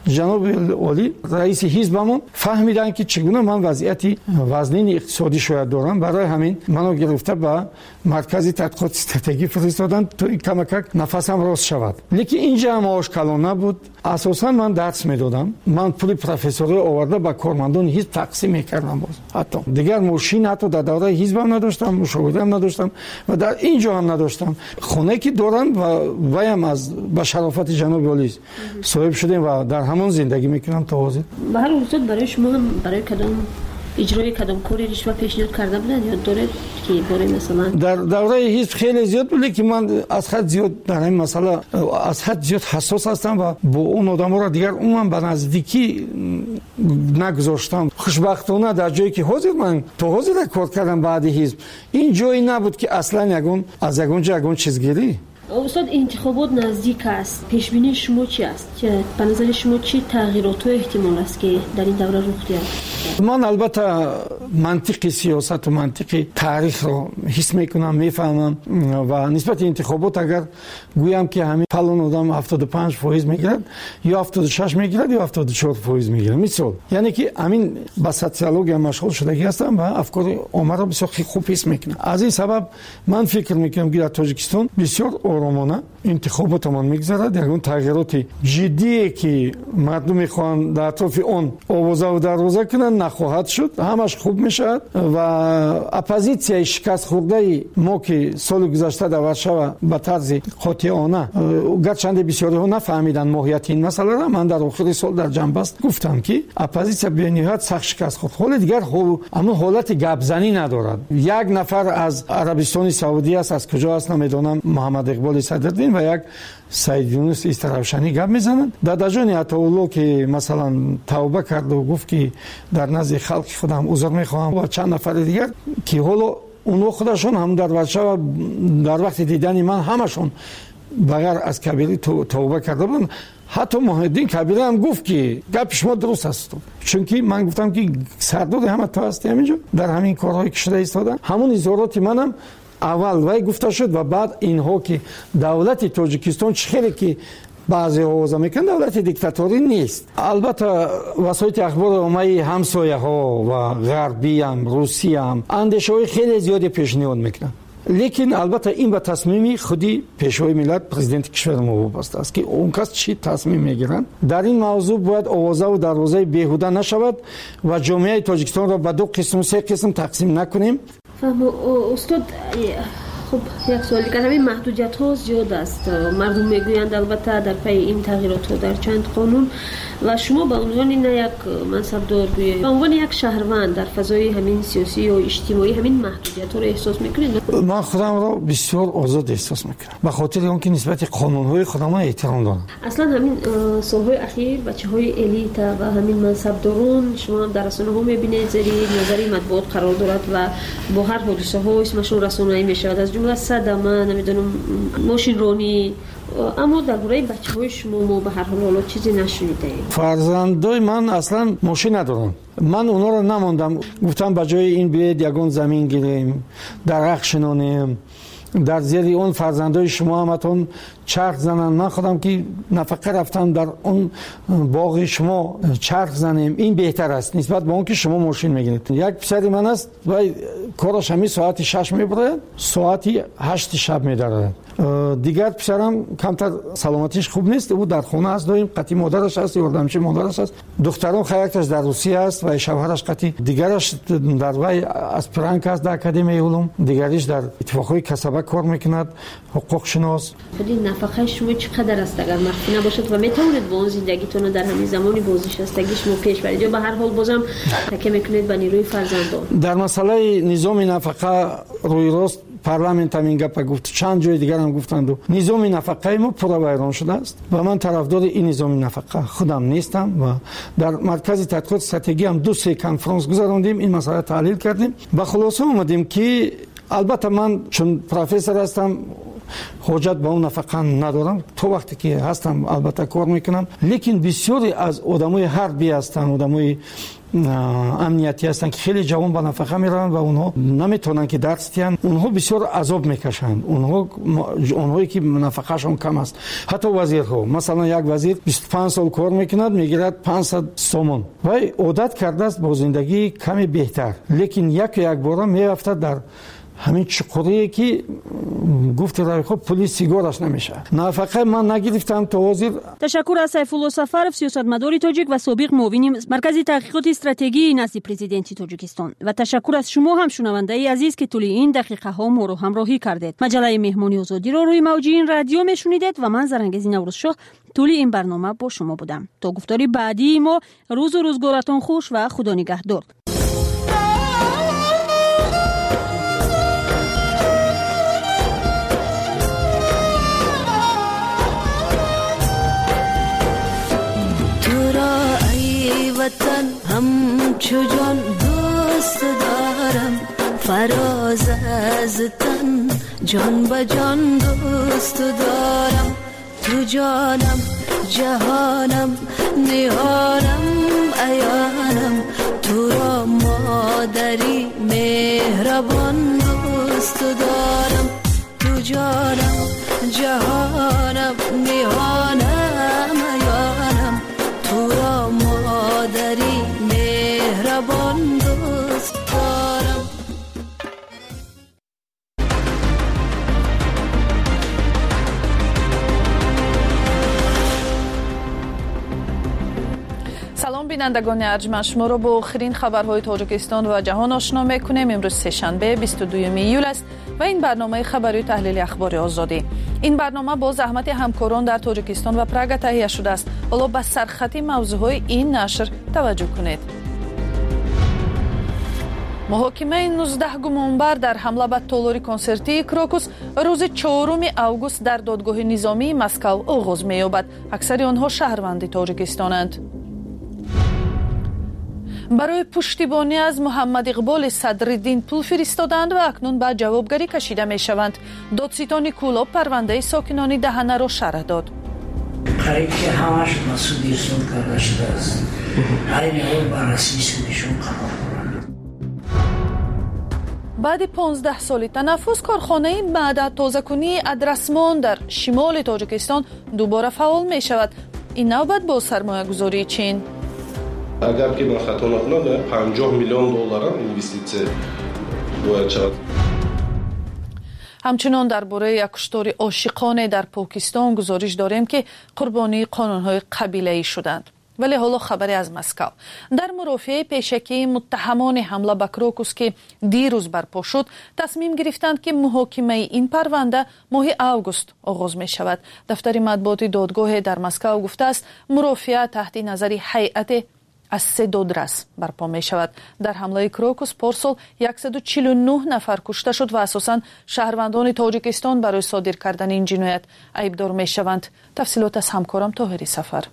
Speaker 20: ҷаноби олӣ раиси ҳизбамон фаҳмиданд ки чӣ гуна ман вазъияти вазнини иқтисодӣ шояд дорам. барои ҳамин маро гирифта ба маркази тадқиқоти стратегӣ фиристоданд то камакак нафасам рост шавад. лекин инҷа ҳам ош калон набуд. асосан ман дарс медодам. ман пули профессорӣ оварда ба кормандони ҳизб тақсим мекардам. боз ҳатто дигар мошин ҳатто дар давраи ҳизбам надоштам, мушовирам надоштам ва дар ин ҷо ҳам надоштам. хоне ки дорам ва ваям аз ба шарофати ҷаноби олӣ соҳиб шудем ва дар ҳамон зиндагӣ мекунам то ҳозир.
Speaker 21: ба ҳар ҳол барои шумо ҳам барои кадом иҷрои кадом кори ришва пешниҳод карда буданд ё доред ки бори масалан
Speaker 20: дар давраи ҳизб хеле зиёд буд, лекин ман аз ҳад зиёд дар ҳамин масъала аз ҳад зиёд ҳассос ҳастам ва бо он одаморо дигар умуман ба наздикӣ нагузоштам. хушбахтона дар ҷое ки ҳозир ман то ҳозир кор кардам баъди ҳизб, ин ҷое набуд ки аслан ягон аз ягон ҷо ягон чизгирӣ.
Speaker 21: устод, интихобот наздик аст. пешбинии шумо чи аст? ба назари шумо чӣ тағйиротҳо эҳтимол аст ки дар ин давра рух диҳад?
Speaker 20: ман албатта мантиқи сиёсату мантиқи таърихро ҳис мекунам, мефаҳмам ва нисбати интихобот агар гӯям ки ҳамин фалон одам ҳафтоду панҷ фоиз мегирад ё ҳафтоду шаш мегирад ё ҳафтоду чор фоиз мегирад, мисол, яъне ки ҳамин ба социология машғул шудагӣ ҳастам ва афкори оммаро бисёр хуб ҳис мекунам. аз ин сабаб ман фикр мекунам ки дар Тоҷикистон бисёр оромона интихоботамон мегзарад. ягон тағйироти ҷиддие ки мардум мехоҳанд дар атрофи он овозаву дарвоза кунанд нахоҳад шуд. ҳамаш хуб мешавад ва оппозитсияи шикастхӯрдаи мо ки соли гузашта дар Варшава ба тарзи қотиона, гарчанде бисёриҳо нафаҳмиданд моҳияти ин масъаларо, ман дар охири сол дар ҷанбаст гуфтам ки оппозитсия бениҳоят сахт шикаст хӯрд. ҳоли дигар ҳамон ҳолати гапзанӣ надорад. як нафар аз Арабистони Саудӣ аст, аз куҷо аст намедонам, муҳаммад иқболи Садриддин ва як Саид Юнус Истаравшанӣ гап мезананд. дадаҷони Атаулло ки масалан тавба карду гуфт ки дар назди халқи худам узр мехоҳам ва чанд нафари дигар ки ҳоло онҳо худашон ҳам дар Варшава дар вақти дидани ман ҳамашон багар аз кабирӣ тавба карда буданд. ҳатто Муҳиддин Кабирӣ ҳам гуфт ки гапи шумо дуруст аст, чунки ман гуфтам ки сардори ҳама то ҳасти ҳаминҷо дар ҳамин корҳое ки шуда истодан. ҳамон изҳороти манам аввал вай гуфта шуд ва баъд инҳо ки давлати Тоҷикистон чӣ хеле ки баъзеҳо овоза мекунанд давлати диктаторӣ нест. албатта васоити ахбори оммаи ҳамсояҳо ва ғарбиям, русиям андешаҳои хеле зиёде пешниҳод мекунанд. лекин албатта ин ба тасмими худи пешвои миллат президенти кишвари мо вобаста аст ки он кас чӣ тасмим мегиранд. дар ин мавзӯъ бояд овозаву дарвозаи беҳуда нашавад ва ҷомеаи Тоҷикистонро ба ду қисму се қисм тақсим накунем.
Speaker 21: устод, хуб, як суол дигар, ҳамин маҳдудиятҳо зиёд аст. мардум мегӯянд албатта дар пайи ин тағйиротҳо дар чанд қонун ва шумо ба унвони на як мансабдор, ба унвони як шаҳрванд дар фазои ҳамин сиёсӣ ё иҷтимоӣ ҳамин маҳдудиятҳоро эҳсос мекунед?
Speaker 20: ман худамро бисёр озод эҳсос мекунам ба хотири он ки нисбати қонунҳои худамон эҳтиром дорам.
Speaker 21: аслан ҳамин солҳои ахир бачаҳои элита ва ҳамин мансабдорон шумо дар расонаҳо мебинед зери назари матбуот қарор дорад ва бо ҳар ҳодисаҳо исмашон расонаӣ мешавад, аз ҷумла садама, намедонам, мошинронӣ. аммо дар бораи бачаҳои шумо мо ба ҳар ҳол ҳоло чизе нашунидаем.
Speaker 20: фарзандои ман аслан мошин надоранд. ман онҳоро намондам, гуфтам ба ҷои ин биёед ягон замин гирем, дарахт шинонем, дар зери он фарзандои шумо ҳаматон чарх зананд. ман худам ки нафақа рафтам дар он боғи шумо чарх занем, ин беҳтар аст нисбат ба он ки шумо мошин мегиред. як писари ман аст, вай кораш ҳамин соати шаш мебурад, соати ҳашти шаб медарад. дигар писарам камтар саломатиш хуб нест, ӯ дар хона аст доим, қати модараш аст, ёрдамчи модараш аст. духтарон хаякташ дар Русия аст ва шавҳараш қати, дигараш дар вай аспирант аст дар академияи улум, дигариш дар иттифоқҳои касаба кор мекунад, ҳуқуқшинос.
Speaker 21: худи нафақаи шумо чӣ қадар аст агар махфӣ набошад ва метавонед бо он зиндагитона дар ҳамин замони бознишастагӣ шумо пеш баред ё ба ҳар ҳол бозам такя мекунед ба нерӯи фарзандон? дар
Speaker 20: масъалаи низоми нафақа рӯйрост парламент ҳамин гапа гуфт, чанд ҷои дигар ҳам гуфтанду. низоми нафақаи мо пурра вайрон шудааст ва ман тарафдори ин низоми нафақа худам нестам ва дар маркази тадқиқоти стратегӣ ҳам ду се конфронс гузарондем, ин масъала таҳлил кардем. ба хулоса омадем ки албатта ман чун профессор ҳастам, ҳоҷат ба он нафақа надорам, то вақте ки ҳастам албатта кор мекунам, лекин бисёре аз одамои ҳарбӣ ҳастанд, одамои امنیتی هستند که خیلی جوان به نفقه میرن و اونها نمیتونن که درس دیان، اونها بسیار عذاب میکشند. اونها اونهایی که نفقهشون کم است، حتی وزیرها، مثلا یک وزیر بیست و پنج سال کار میکند میگیرد پانصد سومون و عادت کرده است با زندگی کمی بهتر، لیکن یک یک بار میرفته در همین چقدری که گفت رای خب پلیس سیگارش نمیشه. نفقه من نگرفتم تو وزیر.
Speaker 7: تشکر از سیفالله سفرов سیاستمدار تاجیک و سابق معاون مرکز تحقیقات استراتژی نزد پرزیدنت تاجیکستان و تشکر از شما هم شنونده عزیز که طول این دقیقه ها ما رو همراهی کردید. مجله مهمانی آزادی رو روی موج این رادیو میشنیدید و من زرنگزی نوروزشاه طول این برنامه با شما بودم. تا گفتاری بعدی ما روز و روزگارتون خوش و خدا نگهدار.
Speaker 2: وطن همچو جان دوست دارم، فراز از تن جان به جان دوست دارم. تو جانم جهانم نهانم عیانم، تو را مادری مهربان دوست دارم. تو جانم جهانم نهانم عیانم، تو را مادری مهربان دوست دارم.
Speaker 1: سلام بینندگان ارجمند، شما را با آخرین خبرهای تاجیکستان و جهان آشنا میکنیم. امروز سه‌شنبه بیست و دوم ایول است و این برنامه خبری تحلیل اخبار آزادی. این برنامه با زحمت همکاران در تاجیکستان و پراگ تهیه شده است. حالا به سرخط موضوعهای این نشر توجه کنید. محاکمه نوزده گمانبر در حمله به تالاری کنسرتی کروکوس روز چهارم اوگوست در دادگاه نظامی مسکو آغاز می‌یابد. اکثر آنها شهروند تاجیکستانند. برای پشتیبانی از محمد اقبال صدرالدین پول فرستادند و اکنون به جوابگری کشیده می شوند. دادستان کولاب پرونده ساکنان دهنه را شرح داد.
Speaker 22: قریب که همش مسئولی سود کرده شده است. این اول بررسی سودشون قرار دارند.
Speaker 1: بعد پانزده سال تنفس، کارخانه معدن تازه‌کنی ادرسمان در شمال تاجیکستان دوباره فعال می شود. این نوبت با سرمایه گذاری چین.
Speaker 3: اگر که من خطا نکنم پنجاه میلیون دلار اینوستیسیون باید شود.
Speaker 1: همچنان درباره یک کشتار عاشقانه در پاکستان گزارش داریم که قربانی قانون‌های قبیله‌ای شدند. ولی حالا خبری از مسکو. در مرافعه پیشکی متهمان حمله به کروکوس که دیروز برپا شد، تصمیم گرفتند که محاکمه این پرونده ماه اوگوست آغاز می شود. دفتر مطبوعات دادگاه در مسکو گفته است مرافعه تحت نظر هیئت از سه دادرس برپا می شود. در حمله کروکوس پارسال صد و چهل و نه نفر کشته شد و اساساً شهروندان تاجیکستان برای صادر کردن این جنایت عیبدار می شوند. تفصیلات از همکارم طاهری سفر.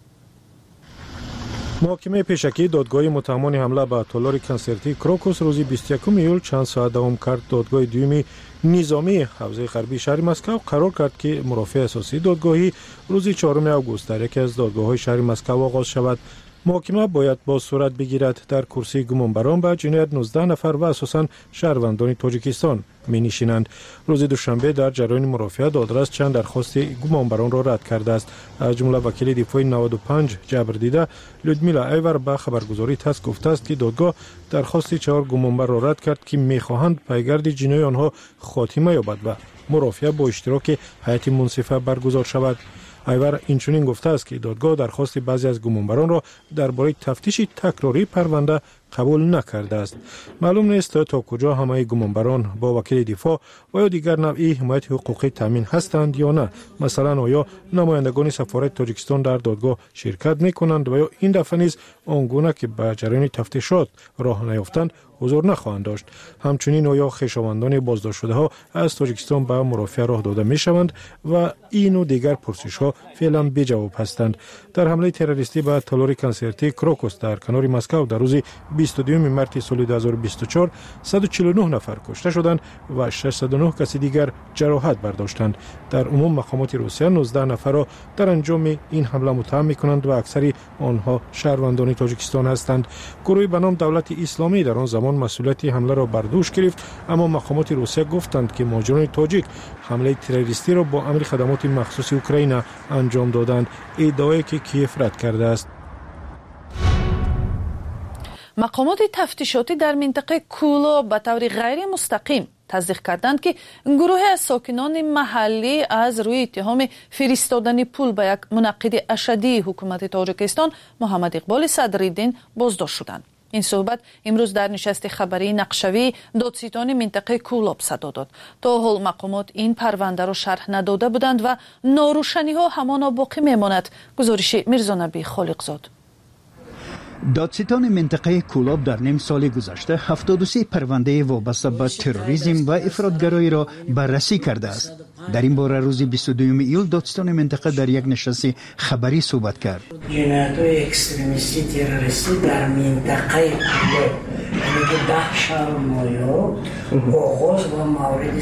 Speaker 4: محاکمه پیشکی دادگاه متهمان حمله به تالار کنسرتی کروکوس روز بیست و یکم ایول چند ساعت دوام کرد. دادگاه دوم نظامی حوزه غربی شهر مسکو قرار کرد که مرافع اساسی دادگاهی روز چهارم اوگوست در یکی از دادگاه‌های شهر مسکو آغاز شود. محاکمه باید با صورت بگیرد. در کرسی گمانبران به جنایت نوزده نفر و اساساً شهروندان تاجیکستان می نشینند. روز دوشنبه در جریان مرافعه دادرس چند درخواست گمانبران را رد کرده است. از جمله وکیل دفاع نود و پنج جبردیده لودمیلا ایور به خبرگزاری تاس گفته است که دادگاه درخواست چهار گمانبر را رد کرد که می خواهند پیگرد جنای آنها خاتمه یابد و مرافعه با اشتراک هیئت منصفه برگزار شود. ایور اینچنین گفته است که دادگاه درخواست بعضی از گمانبران را درباره تفتیش تکراری پرونده قبول نکرده است. معلوم نیست تا کجا همه گمانبران با وکیل دفاع و یا دیگر نوعی حمایت حقوقی تامین هستند یا نه. مثلا آیا نمایندگان سفارت تاجیکستان در دادگاه شرکت می کنند و یا این دفعه نیز آنگونه که به جریان تفتیشات راه نیافتند حضور نخواهند داشت. همچنین آیا خویشاوندان بازداشت شده ها از تاجیکستان به مرافعه راه داده می شوند و این و دیگر پرسش ها فعلا بی جواب هستند. در حمله تروریستی به تالار کنسرتی کروکوس در کنار مسکو در روز بیست و دو مارس سال دو هزار و بیست و چهار صد و چهل و نه نفر کشته شدند و ششصد و نه کسی دیگر جراحت برداشتند. در عموم مقامات روسیه نوزده نفر را در انجام این حمله متهم می‌کنند و اکثر آنها شهروندان تاجیکستان هستند. گروهی به نام دولت اسلامی در آن زمان مسئولیت حمله را بر دوش گرفت، اما مقامات روسیه گفتند که مهاجران تاجیک حمله تروریستی را با امر خدمات مخصوص اوکراین انجام دادند، ادعایی که کیف رد کرده است.
Speaker 1: مقامات تفتیشاتی در منطقه کولا به طور غیر مستقیم تصدیق کردند که گروه از ساکنان محلی از روی اتهام فرستادن پول به یک منعقد اشدی حکومت تاجیکستان محمد اقبال صدرالدین بازداشت شدند. این صحبت امروز در نشست خبری نقشوی دادستان منطقه کولاب صدا داد. تا حال مقامات این پرونده را شرح نداده بودند و ناروشنی ها همانا باقی میماند. گزارش میرزانبی خالقزاد.
Speaker 5: دادستان منطقه کولاب در نیم سال گذشته هفتاد و سه پرونده وابسته به تروریسم و افراطگرایی را بررسی کرده است. در این باره روز بیست و دو ایول دادستان منطقه در یک نشست خبری صحبت کرد.
Speaker 22: جنایت‌های اکستریمیستی تروریستی در منطقه کولاب یعنی که ده شهر مایو آغاز و مورد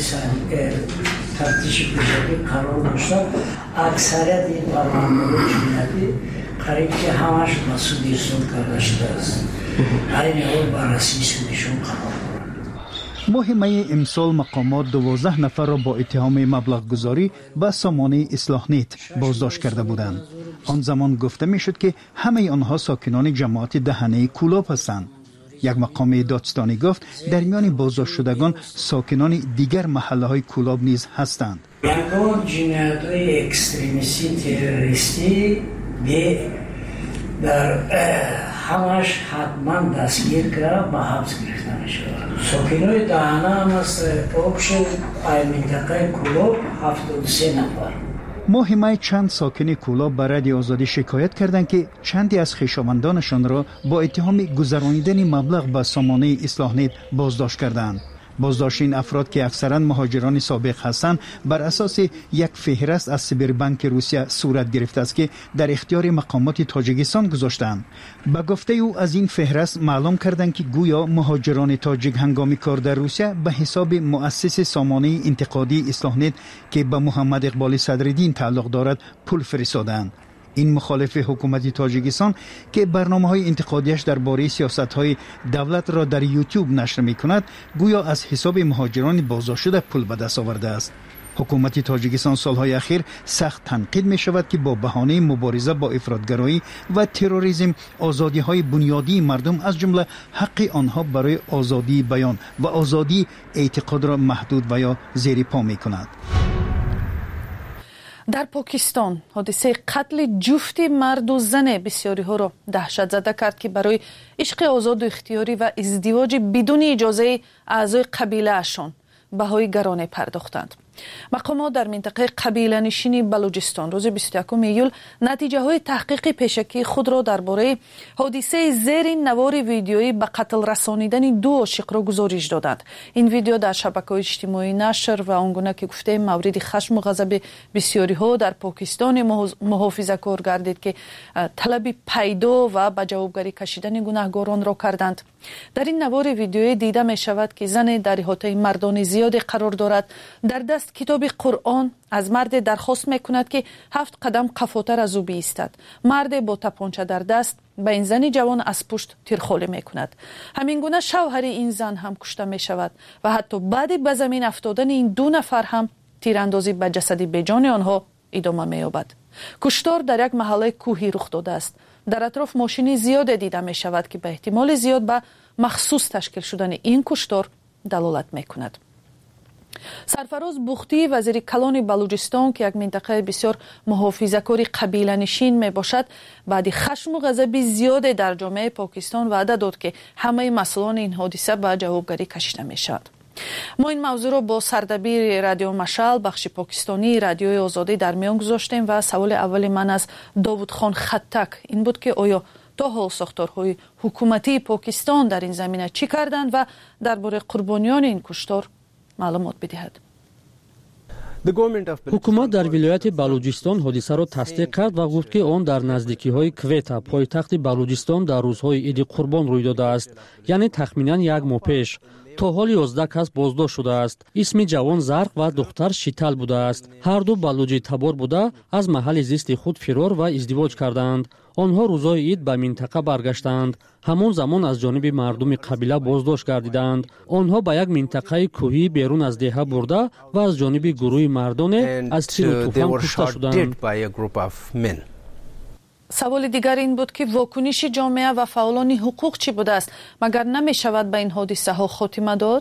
Speaker 22: تفتیش پیشگی قرار داشته. اکثریت این پرونده‌های جنایتی قریب که همش مسئول سود کرده شده است. این اول بررسی سودشون قرار دارند.
Speaker 5: ماه می امسال مقامات دوازده نفر را با اتهام مبلغ گذاری به سامانه اصلاح نیت بازداشت کرده بودند. آن زمان گفته می شد که همه آنها ساکنان جماعت دهنه کولاب هستند. یک مقام دادستانی گفت در میان بازداشت شدگان ساکنان دیگر محله های کولاب نیز هستند.
Speaker 22: یکان جنایت‌های اکستریمیستی تروریستی به در همش حتما دستگیر کرده و حبس گرفته می شود. ساکنای دهنه هم از پاکش منطقه کولاب هفتاد و سه نفر.
Speaker 5: ماه می چند ساکن کولاب به رادیو آزادی شکایت کردند که چندی از خویشاوندانشان را با اتهام گذرانیدن مبلغ به سامانه اصلاح نیت بازداشت کردند. بازداشت این افراد که اکثرا مهاجران سابق هستند بر اساس یک فهرست از سایبربانک روسیه صورت گرفته است که در اختیار مقامات تاجیکستان گذاشتند. به گفته او از این فهرست معلوم کردند که گویا مهاجران تاجیک هنگام کار در روسیه به حساب مؤسس سامانه انتقادی اصلاح نیت که به محمد اقبال صدرالدین تعلق دارد پول فرستادند. این مخالف حکومت تاجیکستان که برنامه‌های انتقادیش درباره سیاست‌های دولت را در یوتیوب نشر می‌کند، گویا از حساب مهاجران بازداشت شده پول به دست آورده است. حکومت تاجیکستان سالهای اخیر سخت تنقید می‌شود که با بهانه مبارزه با افراطگرایی و تروریسم آزادی‌های بنیادی مردم از جمله حق آنها برای آزادی بیان و آزادی اعتقاد را محدود و یا زیر پا می‌کند.
Speaker 1: در پاکستان حادثه قتل جفت مرد و زن بسیاری ها را دهشت زده کرد که برای عشق آزاد و اختیاری و ازدواج بدون اجازه اعضای قبیله اشان بهای گرانه پرداختند. مقامات در منطقه قبیله نشین بلوچستان روز بیست و یکم ایول نتیجه های تحقیق پیشکی خود را درباره حادثه زیر نوار ویدیویی به قتل رسانیدن دو عاشق را گزارش دادند. این ویدیو در شبکه‌های اجتماعی نشر و آنگونه که گفته مورد خشم و غضب بسیاری ها در پاکستان محافظه‌کار گردید که طلب پیدا و به جوابگری کشیدن گناهکاران را کردند. در این نوار ویدیویی دیده می شود که زن در احاطه مردان زیادی قرار دارد، در دست کتاب قرآن از مرد درخواست می کند که هفت قدم قفاتر از او بایستد. مرد با تپانچه در دست به این زن جوان از پشت تیرخوری می کند. همین گونه شوهر این زن هم کشته می شود و حتی بعد به زمین افتادن این دو نفر هم تیراندازی به جسد بیجان آنها ادامه می یابد. کشتار در یک محله کوهی رخ داده است. در اطراف ماشینی زیاد دیده می شود که به احتمال زیاد به مخصوص تشکیل شدن این کشتار دلالت می کند. سرفراز بوختی وزیر کلان بلوچستان که یک منطقه بسیار محافظه‌کار قبیله نشین می باشد، بعد خشم و غضب زیاد در جامعه پاکستان وعده داد که همه مسئولان این حادثه به جوابگری کشیده می شود. ما این موضوع را با سردبیر رادیو مشعل بخش پاکستانی رادیوی آزادی در میان گذاشتیم و سوال اول من از داوود خان خطک این بود که آیا تا حال ساختارهای حکومتی پاکستان در این زمینه چی کردند و درباره قربانیان این کشتار معلومات بدهد.
Speaker 6: ҳукумат дар вилояти балуҷистон ҳодисаро тасдиқ кард ва гуфт ки он дар наздикиҳои Квета, пойтахти Балуҷистон, дар рӯзҳои Иди Қурбон рӯй додааст, яъне тахминан як моҳ пеш. то ҳол ёздаҳ кас боздошт шудааст. исми ҷавон Зарқ ва духтар Шитал будааст. ҳарду балуҷи табор буда аз маҳалли зисти худ фирор ва издивоҷ карданд. онҳо рӯзҳои ид ба минтақа баргаштанд. ҳамон замон аз ҷониби мардуми қабила боздошт гардиданд. онҳо ба як минтақаи кӯҳӣ берун аз деҳа бурда ва аз ҷониби гурӯҳи мардоне аз тиру тӯфон кушта шуданд.
Speaker 1: саволи дигар ин буд ки вокуниши ҷомеа ва фаъолони ҳуқуқ чӣ будааст? Магар намешавад ба ин ҳодисаҳо хотима дод?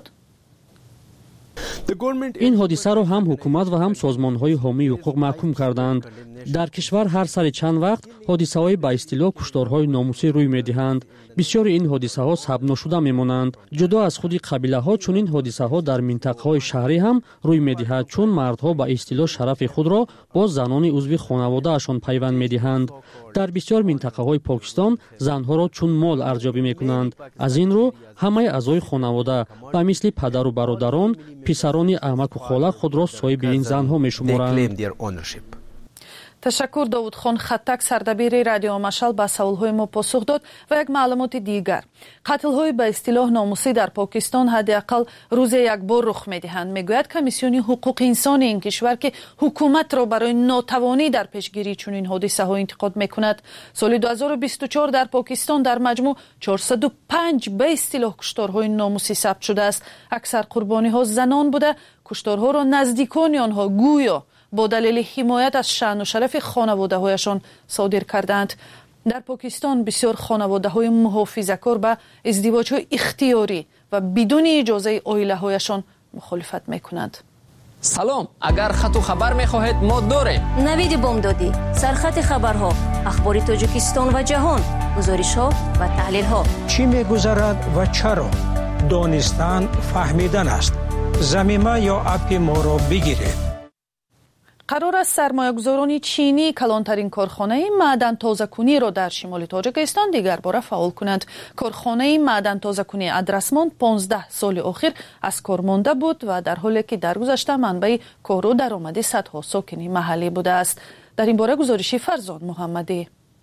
Speaker 6: ин ҳодисаро ҳам ҳукумат ва ҳам созмонҳои ҳомии ҳуқуқ маҳкум карданд. дар кишвар ҳар сари чанд вақт ҳодисаҳои ба истилоҳ кушторҳои номусӣ рӯй медиҳанд. бисёри ин ҳодисаҳо сабношуда мемонанд. ҷудо аз худи қабилаҳо чунин ҳодисаҳо дар минтақаҳои шаҳрӣ ҳам рӯй медиҳад, чун мардҳо ба истилоҳ шарафи худро бо занони узви хонаводаашон пайванд медиҳанд. дар бисёр минтақаҳои Покистон занҳоро чун мол арзёбӣ мекунанд. аз ин рӯ ҳамаи аъзои хонавода ба мисли падару бародарон, писарони амаку хола худро соҳиби ин занҳо мешуморанд.
Speaker 1: ташаккур Довудхон Хаттак, сардабири радио Машал, ба саволҳои мо посух дод. ва як маълумоти дигар, қатлҳои ба истилоҳ номусӣ дар Покистон ҳадди ақал рӯзе якбор рух медиҳанд. мегӯяд комиссиони ҳуқуқи инсони ин кишвар ки ҳукуматро барои нотавонӣ дар пешгирии чунин ҳодисаҳо интиқод мекунад. соли ду ҳазору бисту чор дар Покистон дар маҷмӯъ чорсаду панҷ ба истилоҳ кушторҳои номусӣ сабт шудааст. аксар қурбониҳо занон буда, кушторҳоро наздикони онҳо гӯё бо далели ҳимоят аз шаъну шарафи хонаводаҳояшон содир карданд. дар Покистон бисёр хонаводаҳои муҳофизакор ба издивоҷҳои ихтиёрӣ ва бидуни иҷозаи оилаҳояшон мухолифат мекунанд.
Speaker 9: салом, агар хату хабар мехоҳед мо дорем.
Speaker 10: навиди бомдодӣ, сархати хабарҳо, ахбори Тоҷикистон ва ҷаҳон, гузоришҳо ва таҳлилҳо.
Speaker 8: чӣ мегузарад ва чаро? донистан фаҳмидан аст. замима ё апи моро бигиред.
Speaker 1: қарор аст сармоягузорони чинӣ калонтарин корхонаи маъдантозакуниро дар шимоли Тоҷикистон дигар бора фаъол кунанд. корхонаи маъдантозакунии Адрасмон понздаҳ соли охир аз кор монда буд ва дар ҳоле ки дар гузашта манбаи кору даромади садҳо сокини маҳаллӣ будааст. дар ин бора гузориши Фарзод Муҳаммадӣ.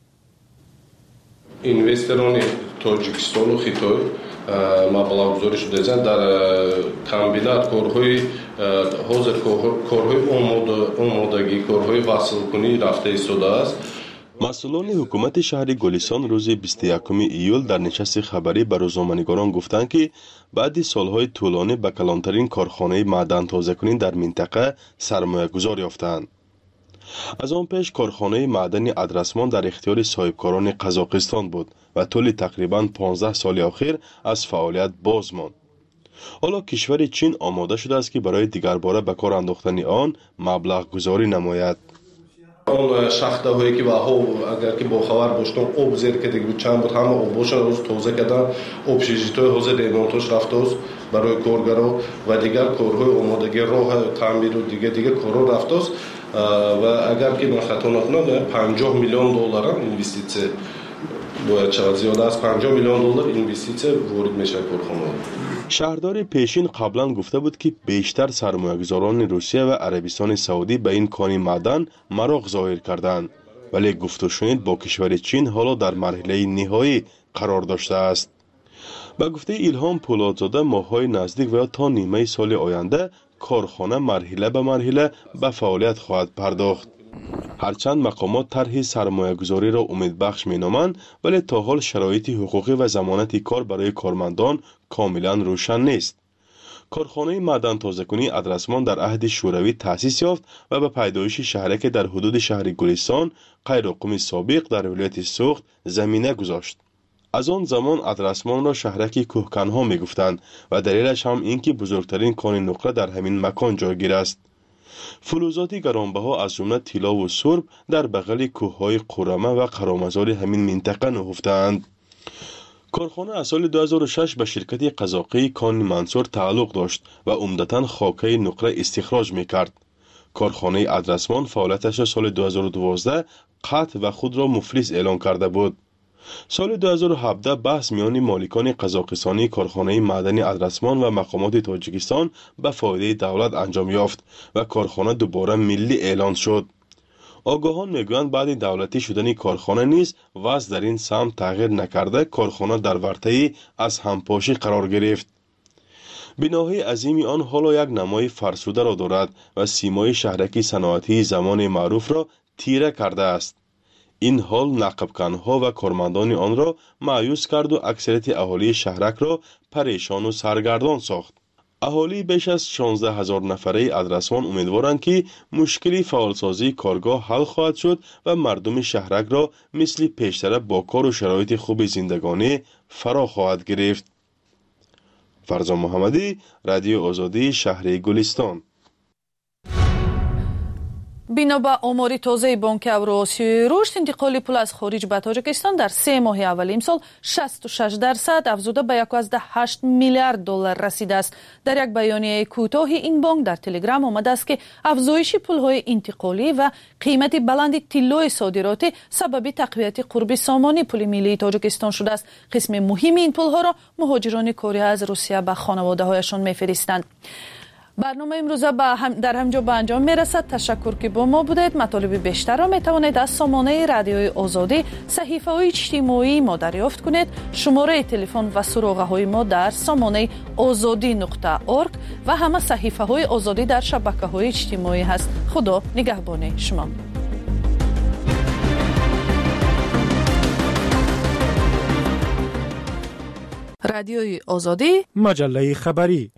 Speaker 3: инвесторони Тоҷикистону Хитой маблағгузорӣ шудааст дар комбинат корҳои ҳозир корҳои омодагӣ, корҳои васлкунӣ рафта истодааст.
Speaker 23: масъулони ҳукумати шаҳри Гулистон рӯзи бисту якуми июл дар нишасти хабарӣ ба рӯзноманигорон гуфтанд ки баъди солҳои тӯлонӣ ба калонтарин корхонаи маъдантозакунӣ дар минтақа сармоягузор ёфтаанд. аз он пеш корхонаи маъдани Адрасмон дар ихтиёри соҳибкорони Қазоқистон буд ва тӯли тақрибан понздаҳ соли охир аз фаъолият боз монд. ҳоло кишвари Чин омода шудааст ки барои дигарбора ба кор андохтани он маблағгузорӣ намояд.
Speaker 3: он шахтаҳое ки баҳо агар ки бохабар боштон об зер кардагӣ буд чанд буд ҳама обошон роз тоза кардан обшижитои ҳозир ремонтош рафтааст барои коргаро ва дигар корҳои омодагӣ роҳ таъмиру дигар дигар корҳо рафтааст ва агар ки ман хато накунам панҷоҳ миллион доллар инвеститсия бояд шавад. зиёда аз панҷоҳ миллион доллар инвеститсия ворид мешавад корхонаҳо.
Speaker 23: шаҳрдори пешин қаблан гуфта буд ки бештар сармоягузорони Русия ва Арабистони Саудӣ ба ин кони маъдан мароғ зоҳир карданд, вале гуфтушунид бо кишвари Чин ҳоло дар марҳилаи ниҳоӣ қарор доштааст. ба гуфтаи Илҳом Пӯлодзода моҳҳои наздик ва ё то нимаи соли оянда корхона марҳила ба марҳила ба фаъолият хоҳад пардохт. ҳарчанд мақомот тарҳи сармоягузориро умедбахш меноманд, вале то ҳол шароити ҳуқуқӣ ва замонати кор барои кормандон комилан рӯшан нест. корхонаи маъдантозакунии Адрасмон дар аҳди шӯравӣ таъсис ёфт ва ба пайдоиши шаҳраке дар ҳудуди шаҳри Гулистон, қайрӯқуми собиқ дар вилояти Суғд замина гузошт. аз он замон Адрасмонро шаҳраки кӯҳканҳо мегуфтанд ва далелаш ҳам ин ки бузургтарин кони нуқра дар ҳамин макон ҷойгир аст. фулӯзоти гаронбаҳо аз ҷумла тилову сурб дар бағали кӯҳҳои Қурама ва Қаромазори ҳамин минтақа нуҳуфтаанд. корхона аз соли ду ҳазору шаш ба ширкати қазоқии кони Мансур тааллуқ дошт ва умдатан хокаи нуқра истихроҷ мекард. корхонаи Адрасмон фаъолияташро соли ду ҳазору дувоздаҳ қатъ ва худро муфлис эълон карда буд. سال دو هزار و هفده بحث میان مالکان قزاقستانی کارخانه معدنی ادرسمان و مقامات تاجیکستان به فایده دولت انجام یافت و کارخانه دوباره ملی اعلان شد. آگاهان میگویند بعد دولتی شدن کارخانه نیز وضع در این سمت تغییر نکرده، کارخانه در ورطه‌ای از همپاشی قرار گرفت. بناهای عظیم آن حالا یک نمای فرسوده را دارد و سیمای شهرکی صنعتی زمان معروف را تیره کرده است. این حال نقبکنها و کارمندان آن را مایوس کرد و اکثریت اهالی شهرک را پریشان و سرگردان ساخت. اهالی بیش از شانزده هزار نفره ادرسمان امیدوارند که مشکلی فعالسازی کارگاه حل خواهد شد و مردم شهرک را مثل پیشتر با کار و شرایط خوب زندگانی فرا خواهد گرفت. فرزان محمدی، رادیو آزادی، شهر گلستان.
Speaker 1: بنا به آمار تازه بانک اوراسیایی رشد، انتقال پول از خارج به تاجیکستان در سه ماه اول امسال شصت و شش درصد افزوده به یازده و هشت میلیارد دلار رسیده است. در یک بیانیه کوتاه این بانک در تلگرام آمده است که افزایش پولهای انتقالی و قیمت بلند طلای صادراتی سبب تقویت قرب سامانی پول ملی تاجیکستان شده است. قسم مهم این پولها را مهاجران کاری از روسیه به خانواده هایشان میفرستند. برنامه امروزه هم در همجا به انجام میرسد. تشکر که با ما بودید. مطالب بیشتر را میتوانید از سامانه رادیوی آزادی، صحیفه های اجتماعی ما دریافت کنید. شماره تلفن و سراغه های ما در سامانه آزادی نقطه اورگ و همه صحیفه های آزادی در شبکه های اجتماعی هست. خدا نگهبان شما. رادیوی آزادی،
Speaker 4: مجله خبری.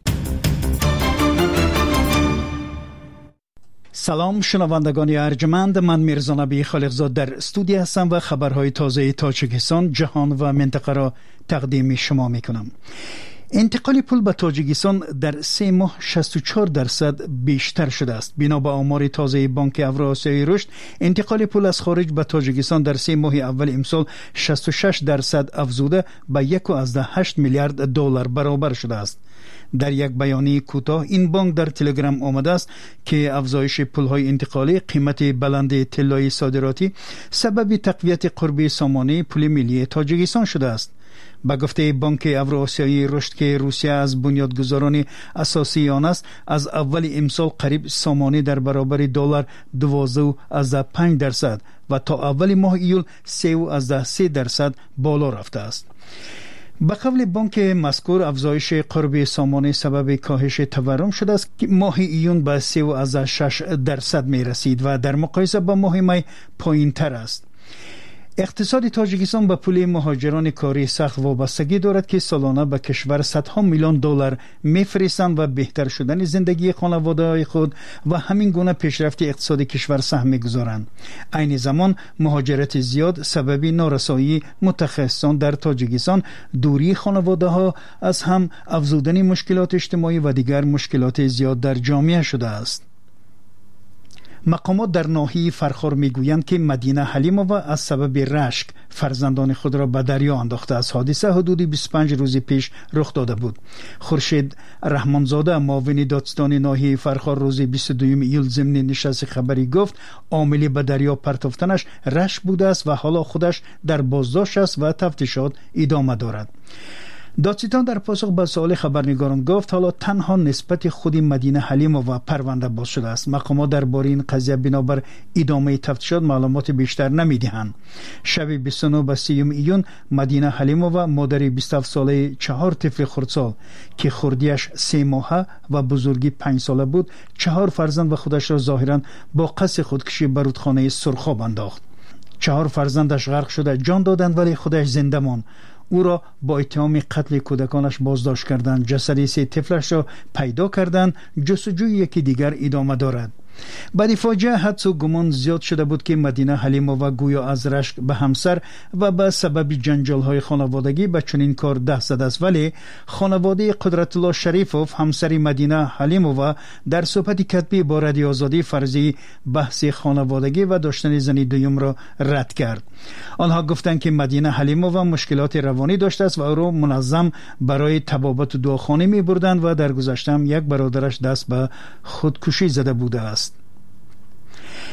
Speaker 5: سلام شنوندگان ارجمند، من میرزا نبی خالقزاد در استودیو هستم و خبرهای تازه تاجیکستان، جهان و منطقه را تقدیم شما میکنم. انتقال پول به تاجیکستان در سه ماه شصت و چهار درصد بیشتر شده است. بنا به آمار تازه بانک اوراسیایی رشد، انتقال پول از خارج به تاجیکستان در سه ماه اول امسال شصت و شش درصد افزوده به یک و هشت میلیارد دلار برابر شده است. در یک بیانیه کوتاه این بانک در تلگرام آمده است که افزایش پولهای انتقالی، قیمت بلند طلای صادراتی سبب تقویت قربی سامانه پول ملی تاجیکستان شده است. با گفته بانک اوراسیایی رشد که روسیه از بنیادگذاران اساسی آن است، از اول امسال قریب سامانه در برابر دلار دوازده و پنج درصد و تا اول ماه ایول سه و سه درصد بالا رفته است. به قول بانک مذکور، افزایش قرب سامانه سبب کاهش تورم شده است که ماه ایون به سه و شش درصد می رسید و در مقایسه با ماه می پایین تر است. اقتصاد تاجیکستان به پول مهاجران کاری سخت وابستگی دارد که سالانه به کشور صدها میلیون دلار میفرستند و بهتر شدن زندگی خانواده‌های خود و همین گونه پیشرفت اقتصاد کشور سهم می‌گذارند. عین زمان مهاجرت زیاد سبب نارسایی متخصصان در تاجیکستان، دوری خانواده‌ها از هم، افزودن مشکلات اجتماعی و دیگر مشکلات زیاد در جامعه شده است. مقامات در ناحیه فرخار میگویند که مدینه حلیمووا از سبب رشک فرزندان خود را به دریا انداخته است. حادثه حدود بیست و پنج روز پیش رخ داده بود. خورشید رحمانزاده، معاون دادستان ناحیه فرخار، روز بیست و دوم ایول ضمن نشست خبری گفت عامل به دریا پرتافتنش رشک بوده است و حالا خودش در بازداشت است و تفتیشات ادامه دارد. دادستان در پاسخ به سوال خبرنگاران گفت حالا تنها نسبت خود مدینه حلیمووا پرونده باز شده است. مقامات درباره این قضیه بنابر ادامه تفتیشات معلومات بیشتر نمیدهند. شب بیست و نه و سی ایون مدینه حلیمووا، مادر بیست و هفت ساله چهار طفل خردسال که خردیش سه ماهه و بزرگی پنج ساله بود، چهار فرزند و خودش را ظاهرا با قصد خودکشی به رودخانه سرخاب انداخت. چهار فرزندش غرق شده جان دادند ولی خودش زنده ماند. او را با اتهام قتل کودکانش بازداشت کردند. جسد سه طفلش را پیدا کردند. جستجوی یکی دیگر ادامه دارد. بعد فاجعه حدس و گمان زیاد شده بود که مدینه حلیمووا گویا از رشک به همسر و به سبب جنجال های خانوادگی به چنین کار دست زده است، ولی خانواده قدرت الله شریفوف، همسر مدینه حلیمووا، در صحبت کتبی با رادیو آزادی فرضی بحث خانوادگی و داشتن زن دوم را رد کرد. آنها گفتند که مدینه حلیمووا مشکلات روانی داشته است و او را منظم برای طبابت و دعاخوانی می بردند و در گذشته هم یک برادرش دست به خودکشی زده بوده است.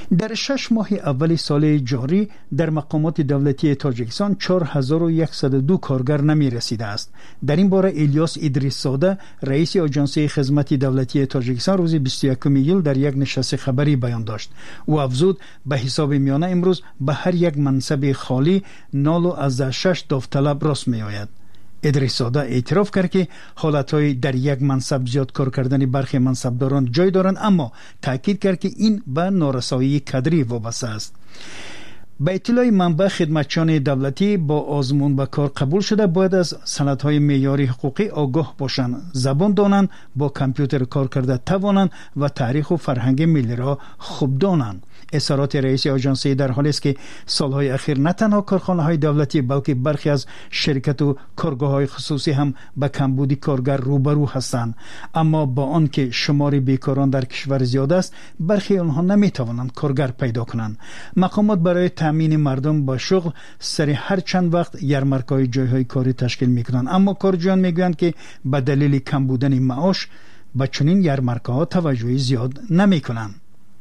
Speaker 5: در شش ماه اول سال جاری در مقامات دولتی تاجیکستان چهار هزار و صد و دو کارگر نمی رسیده است. در این باره الیاس ادریس زاده رئیس آژانس خدمات دولتی تاجیکستان روز بیست و یکم ایول در یک نشست خبری بیان داشت. او افزود به حساب میانه امروز به هر یک منصب خالی نال و از شش داوطلب راست می آید. ادریس زاده اعتراف کرد که حالتهای در یک منصب زیاد کار کردن برخی منصبداران جای دارند، اما تاکید کرد که این به نارسایی کادری وابسته است. به اطلاع منبع خدمتچیان دولتی با آزمون به کار قبول شده باید از سندهای معیاری حقوقی آگاه باشند، زبان دانند، با کامپیوتر کار کرده توانند و تاریخ و فرهنگ ملی را خوب دانند. اظهارات رئیس آژانس در حالی است که سالهای اخیر نه تنها کارخانه‌های دولتی بلکه برخی از شرکت و کارگاه‌های خصوصی هم به کمبود کارگر روبرو هستند، اما با آنکه شمار بیکاران در کشور زیاد است برخی آنها نمی‌توانند کارگر پیدا کنند. مقامات برای تامین مردم با شغل سر هر چند وقت یارمارک‌های جای‌های کاری تشکیل می‌کنند، اما کارجویان می‌گویند که به دلیل کم بودن معاش به چنین یارمارک‌ها توجه زیاد نمی‌کنند.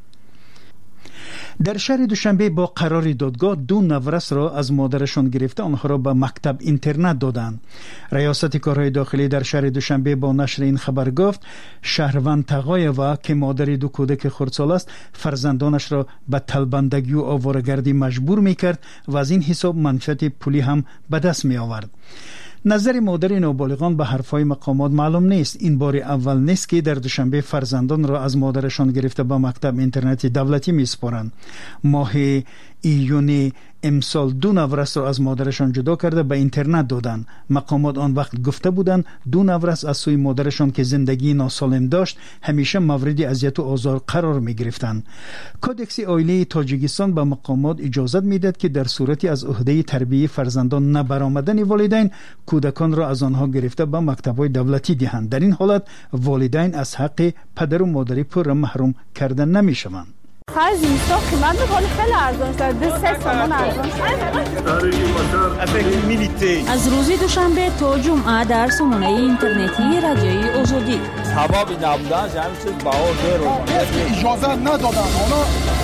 Speaker 5: در شهر دوشنبه با قرار دادگاه دو نورس را از مادرشان گرفته آنها را به مکتب اینترنت دادند. ریاست کارهای داخلی در شهر دوشنبه با نشر این خبر گفت شهروند تقایوا که مادر دو کودک خردسال است فرزندانش را به طلبندگی و آواره‌گردی مجبور می‌کرد و از این حساب منفعت پولی هم به دست می‌آورد. نظر مادر نابالغان به حرفهای مقامات معلوم نیست. این بار اول نیست که در دوشنبه فرزندان را از مادرشان گرفته به مکتب اینترنتی دولتی میسپارند. ماه ایونی امسال دو نورس را از مادرشان جدا کرده به اینترنت دادند. مقامات آن وقت گفته بودند دو نورس از سوی مادرشان که زندگی ناسالم داشت همیشه مورد اذیت و آزار قرار می گرفتند. کودکس عائله تاجیکستان به مقامات اجازه میدهد که در صورتی از عهده تربیت فرزندان نبرآمدن والدین کودکان را از آنها گرفته به مکتب‌های دولتی دهند. در این حالت والدین از حق پدر و مادر پور محروم کردن نمی شوند.
Speaker 11: خرج اینستا قیمت می‌کنه خیلی ارزان شده. دو سه تومان ارزان شده.
Speaker 19: از روز دوشنبه تا جمعه در سامانه اینترنتی رادیوی آزادی.
Speaker 12: سبب نبودن همین چیز بهار داره. اجازه ندادن اونا.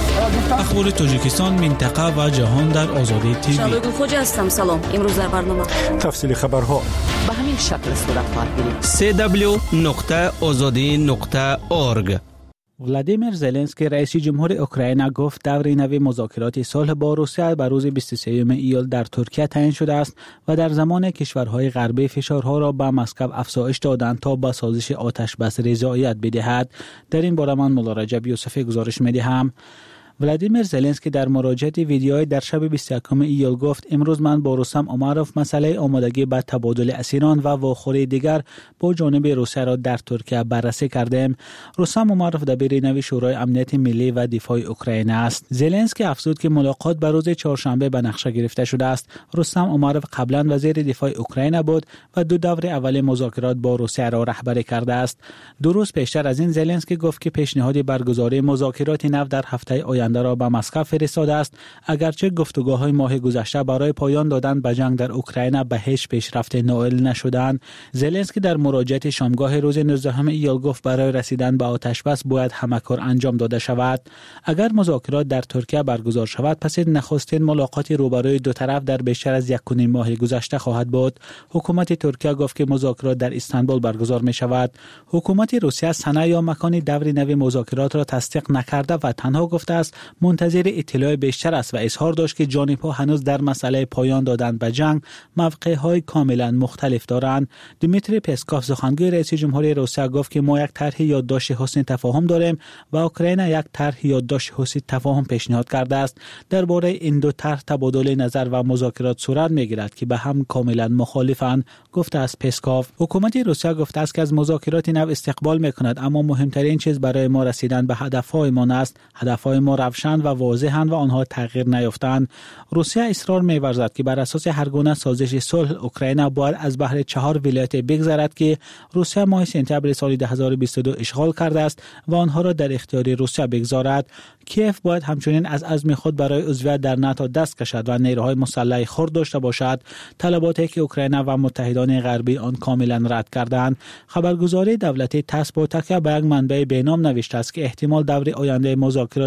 Speaker 15: اخبار تاجیکستان، منطقه و جهان در آزادی تیوی.
Speaker 10: شبگون خوجا هستم. سلام. امروز در برنامه
Speaker 4: تفصیل خبرها
Speaker 9: به همین شکل صورت خواهد گرفت.
Speaker 14: سی دبلیو نقطه آزادی نقطه اورگ.
Speaker 15: ولادیمیر زلنسکی رئیس جمهور اوکراین گفت دور نو مذاکرات صلح با روسیه بر روز بیست و سوم ایول در ترکیه تعیین شده است و در زمان کشورهای غربی فشارها را به مسکو افزایش دادند تا به سازش آتش بس رضایت بدهد. در این باره من مولا رجب یوسفی گزارش می‌دهم. ولادیمیر زلنسکی در مراجعه ویدیویی در شب بیست و یکم ایول گفت امروز من با رستم امروف مسئله آمادگی به تبادل اسیران و واخوری دیگر با جانب روسیه را در ترکیه بررسی کردیم. رستم امروف دبیر نوی شورای امنیت ملی و دفاع اوکراین است. زلنسکی افزود که ملاقات به روز چهارشنبه به نقشه گرفته شده است. رستم امروف قبلا وزیر دفاع اوکراین بود و دو دور اول مذاکرات با روسیه را رهبری کرده است. دو روز پیشتر از این زلنسکی گفت که پیشنهاد برگزاری مذاکرات نو در هفته آینده را به مسکو فرستاده است، اگرچه گفتگوهای ماه گذشته برای پایان دادن به جنگ در اوکراین به هیچ پیشرفت نائل نشدند. زلنسکی در مراجعه شامگاه روز نوزدهم ایول گفت برای رسیدن به آتش بس باید همه کار انجام داده شود. اگر مذاکرات در ترکیه برگزار شود پس نخستین ملاقات روبروی دو طرف در بیشتر از یک و نیم ماه گذشته خواهد بود. حکومت ترکیه گفت که مذاکرات در استانبول برگزار می شود. حکومت روسیه سنه یا مکان دور نو مذاکرات را تصدیق نکرده و تنها گفته است منتظر اطلاع بیشتر است و اظهار داشت که جانب‌ها هنوز در مسئله پایان دادن به جنگ موقع‌های کاملا مختلف دارند. دیمیتری پسکوف سخنگوی رئیس جمهوری روسیه گفت که ما یک طرح یادداشت حسن تفاهم داریم و اوکراین یک طرح یادداشت حسن تفاهم پیشنهاد کرده است. درباره این دو طرح تبادل نظر و مذاکرات صورت می‌گیرد که به هم کاملا مخالفند، گفته است پسکوف. حکومت روسیه گفته است که از مذاکرات نو استقبال می‌کند، اما مهمترین چیز برای ما رسیدن به هدف‌هایمان است. هدف‌های ما روشن و واضح‌اند و آنها تغییر نیافتند. روسیه اصرار می‌ورزد که بر اساس هر گونه سازش صلح اوکراین باید از بحر چهار ولایت بگذرد که روسیه ماه سپتامبر سال دو هزار و بیست و دو اشغال کرده است و آنها را در اختیار روسیه بگذارد. کیف باید همچنین از عزم خود برای عضویت در ناتو دست کشد و نیروهای مسلح خود داشته باشد. طلباتی که اوکراین و متحدان غربی آن کاملا رد کردند. خبرگزاری دولتی تاس با تکیه به یک منبع بینام نوشته است که احتمال دور آینده مذاکرات در ترکیه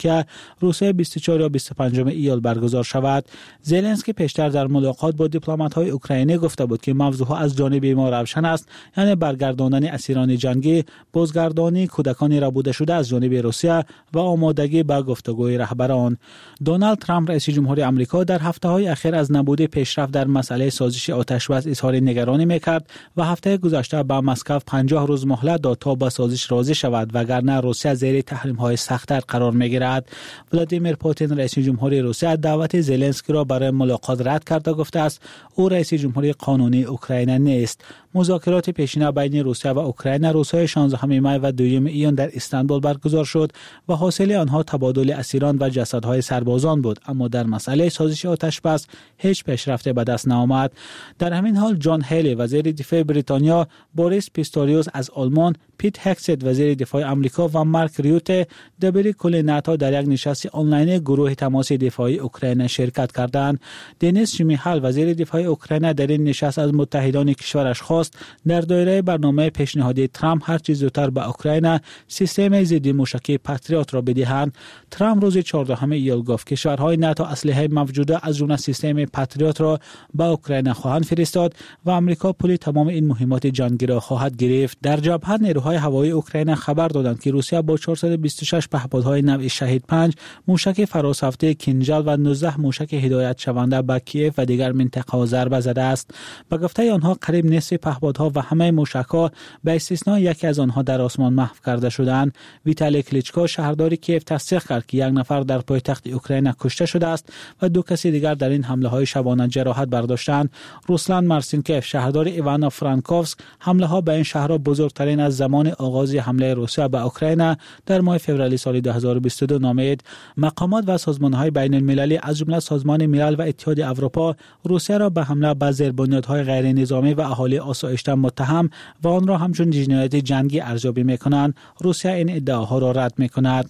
Speaker 15: ترکیه روسیه بیست و چهار یا بیست و پنج ایول برگزار شود. زلنسکی پیشتر در ملاقات با دیپلمات‌های اوکراینی گفته بود که موضوع از جانب ما روشن است، یعنی برگرداندن اسیران جنگی، بازگردانی کودکان ربوده شده از جانب روسیه و آمادگی به گفتگوی رهبران. دونالد ترامپ رئیس جمهوری آمریکا در هفته‌های اخیر از نبود پیشرفت در مسئله سازش آتش‌بس اظهار نگرانی می‌کرد و هفته گذشته به مسکو پنجاه روز مهلت داد تا به سازش راضی شود، وگرنه روسیه زیر تحریم‌های سخت‌تر قرار می‌گیرد. ولادیمیر پوتین رئیس جمهوری روسیه دعوت زلنسکی را برای ملاقات رد کرده گفته است او رئیس جمهوری قانونی اوکراین نیست. مذاکرات پیشینه بین روسیه و اوکراین روزهای شانزدهم می و دوم ایون در استانبول برگزار شد و حاصل آنها تبادل اسیران و جسدهای سربازان بود، اما در مسئله سازش آتش‌بس هیچ پیشرفت به دست نآمد. در همین حال جان هیلی وزیر دفاع بریتانیا، بوریس پیستوریوس از آلمان، پیت هکست وزیر دفاع آمریکا و مارک ریوته دبیر کل ناتو در یک نشست آنلاین گروه تماس دفاعی اوکراین شرکت کردند. دنیس شمیهال وزیر دفاع اوکراین در این نشست از متحدان کشورش خواست در دایره برنامه پیشنهادی ترامپ هر چیز زودتر به اوکراین سیستم ضد موشکی پاتریوت را بدهند. ترامپ روز چهاردهم ایول گفت کشورهای ناتو اسلحه موجوده از جمله سیستم پاتریوت را به اوکراین خواهند فرستاد و آمریکا پول تمام این مهمات جنگی را خواهد گرفت. در جبهه نیروهای هوایی اوکراین خبر دادند که روسیه با چهارصد و بیست و شش پهپادهای نوع شهید پنج، موشک فراسفته کینژال و نوزده موشک هدایت شونده به کیف و دیگر منطقه‌ها ضربه زده است. به گفته آنها قریب نصف پهپادها و همه موشک‌ها به استثنای یکی از آنها در آسمان محو کرده شدند. ویتالی کلیچکو شهردار کیف تصدیق کرد که یک نفر در پایتخت اوکراین کشته شده است و دو کسی دیگر در این حمله‌های شبانه جراحت برداشتند. روسلان مارسینکیف شهردار ایوانو فرانکوفسک حمله‌ها به این شهر بزرگترین از زمان آغاز حمله روسیه به اوکراین در ماه فوریه سال دو هزار و بیست و دو نامید. مقامات و سازمان‌های بین‌المللی از جمله سازمان ملل و اتحاد اروپا روسیه را به حمله به زیربنیادهای غیر نظامی و اهالی آسایشته متهم و آن را همچون جنایت جنگی ارزیابی می‌کنند. روسیه این ادعاها را رد می‌کند.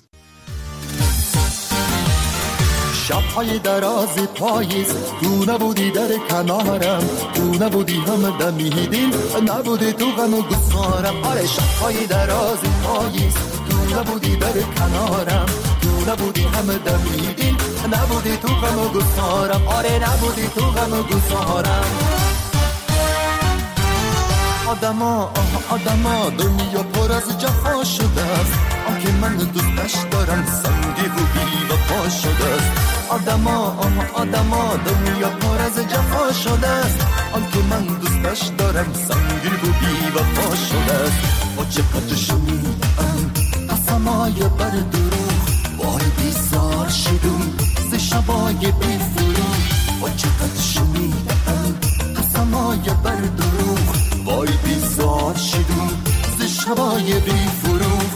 Speaker 16: شب‌های دراز پاییز تو نبودی در کنارم، تو نبودی هم دمیدیم، نبودی تو غم و گسارم. آره شب‌های دراز پاییز تو نبودی در کنارم، تو نبودی هم دمیدیم، نبودی تو غم و گسارم. آره نبودی تو غم و گسارم. آدما آدما دنیا پر از جفا شده است، آنکه من دوستش دارم سنگی و بی وفا شده است. آدما آدما دنیا پر از جفا شده است، آنکه من دوستش دارم سنگی و بی وفا شده است. با چقدر شنیدم قسمای بر دروغ، وای بیزار شدم ز شبای بی فروغ. با چقدر شنیدم قسمای بر دروغ، وای بیزار شدم ز شبای بی فروغ.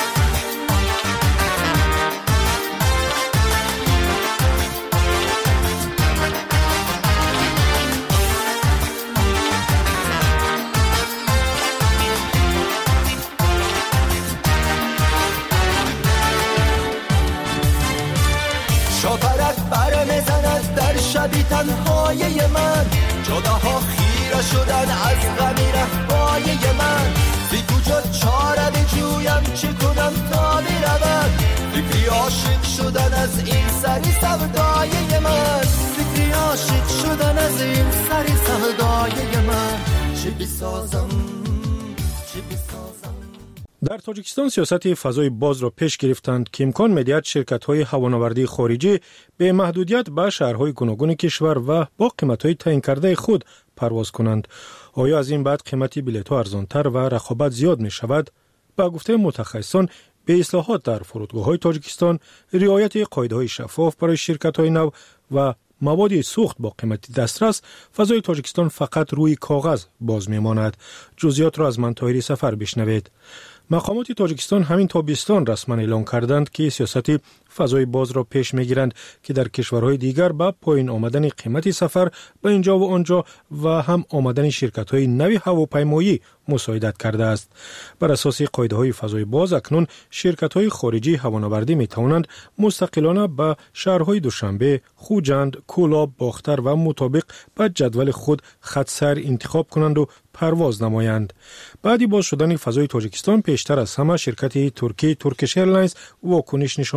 Speaker 16: شاپرک بر میزند در شبی تنهای من، جداها خیره شدن از غمی رفای من. بی کجا چاره بجویم چه کنم تا برود، فکری عاشق شدن از این سری سودای من. فکری عاشق شدن از این سری سودای من. چه بسازم چه بسازم.
Speaker 4: در تاجیکستان سیاست فضای باز را پیش گرفتند که امکان می‌دهد شرکت‌های هوانوردی خارجی به محدودیت به شهرهای گوناگون کشور و با قیمت‌های تعیین کرده خود پرواز کنند. آیا از این بعد قیمت بلیط‌ها ارزان‌تر و رقابت زیاد می‌شود؟ با گفته متخصصان به اصلاحات در فرودگاه‌های تاجیکستان، رعایت قاعده‌های شفاف برای شرکت‌های نو و مواد سوخت با قیمت دسترس، فضای تاجیکستان فقط روی کاغذ باز می‌ماند. جزئیات را از من طاهری سفر بشنوید. مقامات تاجیکستان همین تابستان رسما اعلام کردند که سیاست فضای باز را پیش می‌گیرند که در کشورهای دیگر با پایین آمدن قیمت سفر به اینجا و آنجا و هم آمدن شرکت‌های نوی هواپیمایی مساعدت کرده است. بر اساس قاعده‌های فضای باز اکنون شرکت‌های خارجی هوانوردی می‌توانند مستقلانه به شهرهای دوشنبه، خوجند، کولاب، باختر و مطابق به جدول خود خط سیر انتخاب کنند و پرواز نمایند. بعدی باز شدن فضای تاجیکستان پیشتر از همه شرکت ترکی ترکیش ایرلاینز واکنش نشان داد و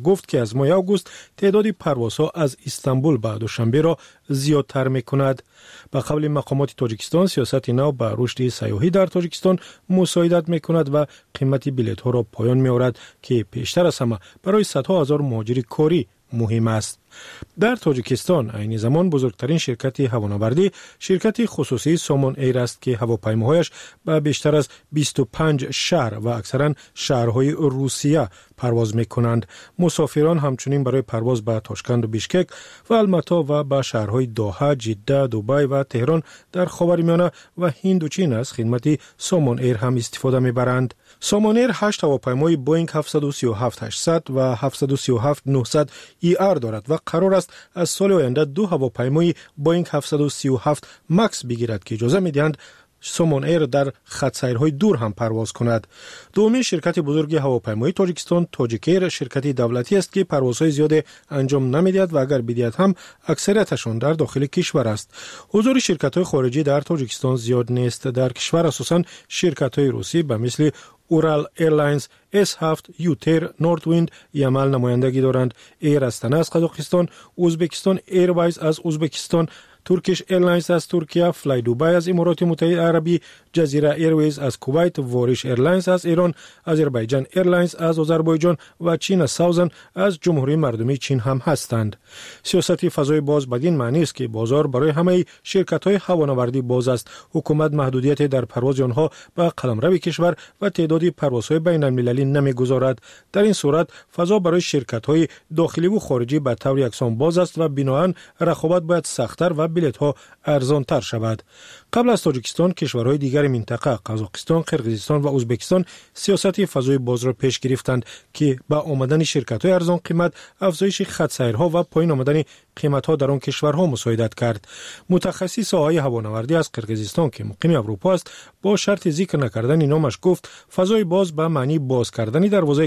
Speaker 4: گفت که از ماه آگوست تعداد پروازها از استانبول به دوشنبه را زیادتر می‌کند. به قول مقامات تاجیکستان، سیاست نو به رشد سیاحی در تاجیکستان مساعدت می‌کند و قیمت بلیط‌ها را پایان می‌آورد که پیشتر از همه برای صدها هزار مهاجر کاری مهم است. در تاجیکستان عین زمان بزرگترین شرکت هوانوردی شرکت خصوصی سومون ایر است که هواپیماهایش به بیشتر از بیست و پنج شهر و اکثرا شهرهای روسیه پرواز می‌کنند. مسافران همچنین برای پرواز به تاشکند و بیشکک و الماتا و به شهرهای دوحه، جده، دبی و تهران در خاورمیانه و هند و چین از خدمت سومون ایر هم استفاده می‌برند. سومون ایر هشت هواپیمای بوینگ هفتصد و سی و هفت هشتصد و هفتصد و سی و هفت نهصد ای آر دارد و قرار است از سال آینده دو هواپیمای بوینگ هفتصد و سی و هفت مکس بگیرد که اجازه می‌دهند سومون ایر در خط سیرهای دور هم پرواز کند. دومین شرکت بزرگ هواپیمایی تاجیکستان تاجیک ایر شرکتی دولتی است که پروازهای زیاد انجام نمی‌دهد و اگر بدهد هم اکثریتشان در داخل کشور است. حضور شرکت‌های خارجی در تاجیکستان زیاد نیست. در کشور اساساً شرکت‌های روسی به مثل اورال ایرلاینز، اس هفت، یوتر، نورت ویند عمل نمایندگی دارند. ایر استانه از قزاقستان، ازبکستان ایرویز از ازبکستان، ترکیش ایرلاینز از ترکیه، فلای دوبی از امارات متحده عربی، جزیره ایرویز از کویت، واریش ایرلاینز از ایران، آذربایجان ایرلاینز از آذربایجان و چین ساوزن از جمهوری مردمی چین هم هستند. سیاست فضای باز بدین معنی است که بازار برای همه شرکت‌های هوانوردی باز است. حکومت محدودیت در پرواز آنها به قلمرو کشور و تعداد پروازهای بین المللی نمی‌گذارد. در این صورت فضا برای شرکت‌های داخلی و خارجی به طور یکسان باز است و بنابراین رقابت باید سخت‌تر و بلیط‌ها ارزان‌تر شود. قبل از تاجیکستان کشورهای دیگر منطقه قزاقستان، قرقیزستان و ازبکستان سیاست فضای باز را پیش گرفتند که با آمدن شرکت‌های ارزان قیمت افزایش خط سیرها و پایین آمدن قیمت‌ها در آن کشورها مساعدت کرد. متخصص ساحه هوانوردی از قرقیزستان که مقیم اروپا است با شرط ذکر نکردن نامش گفت فضای باز به معنی باز کردن دروازه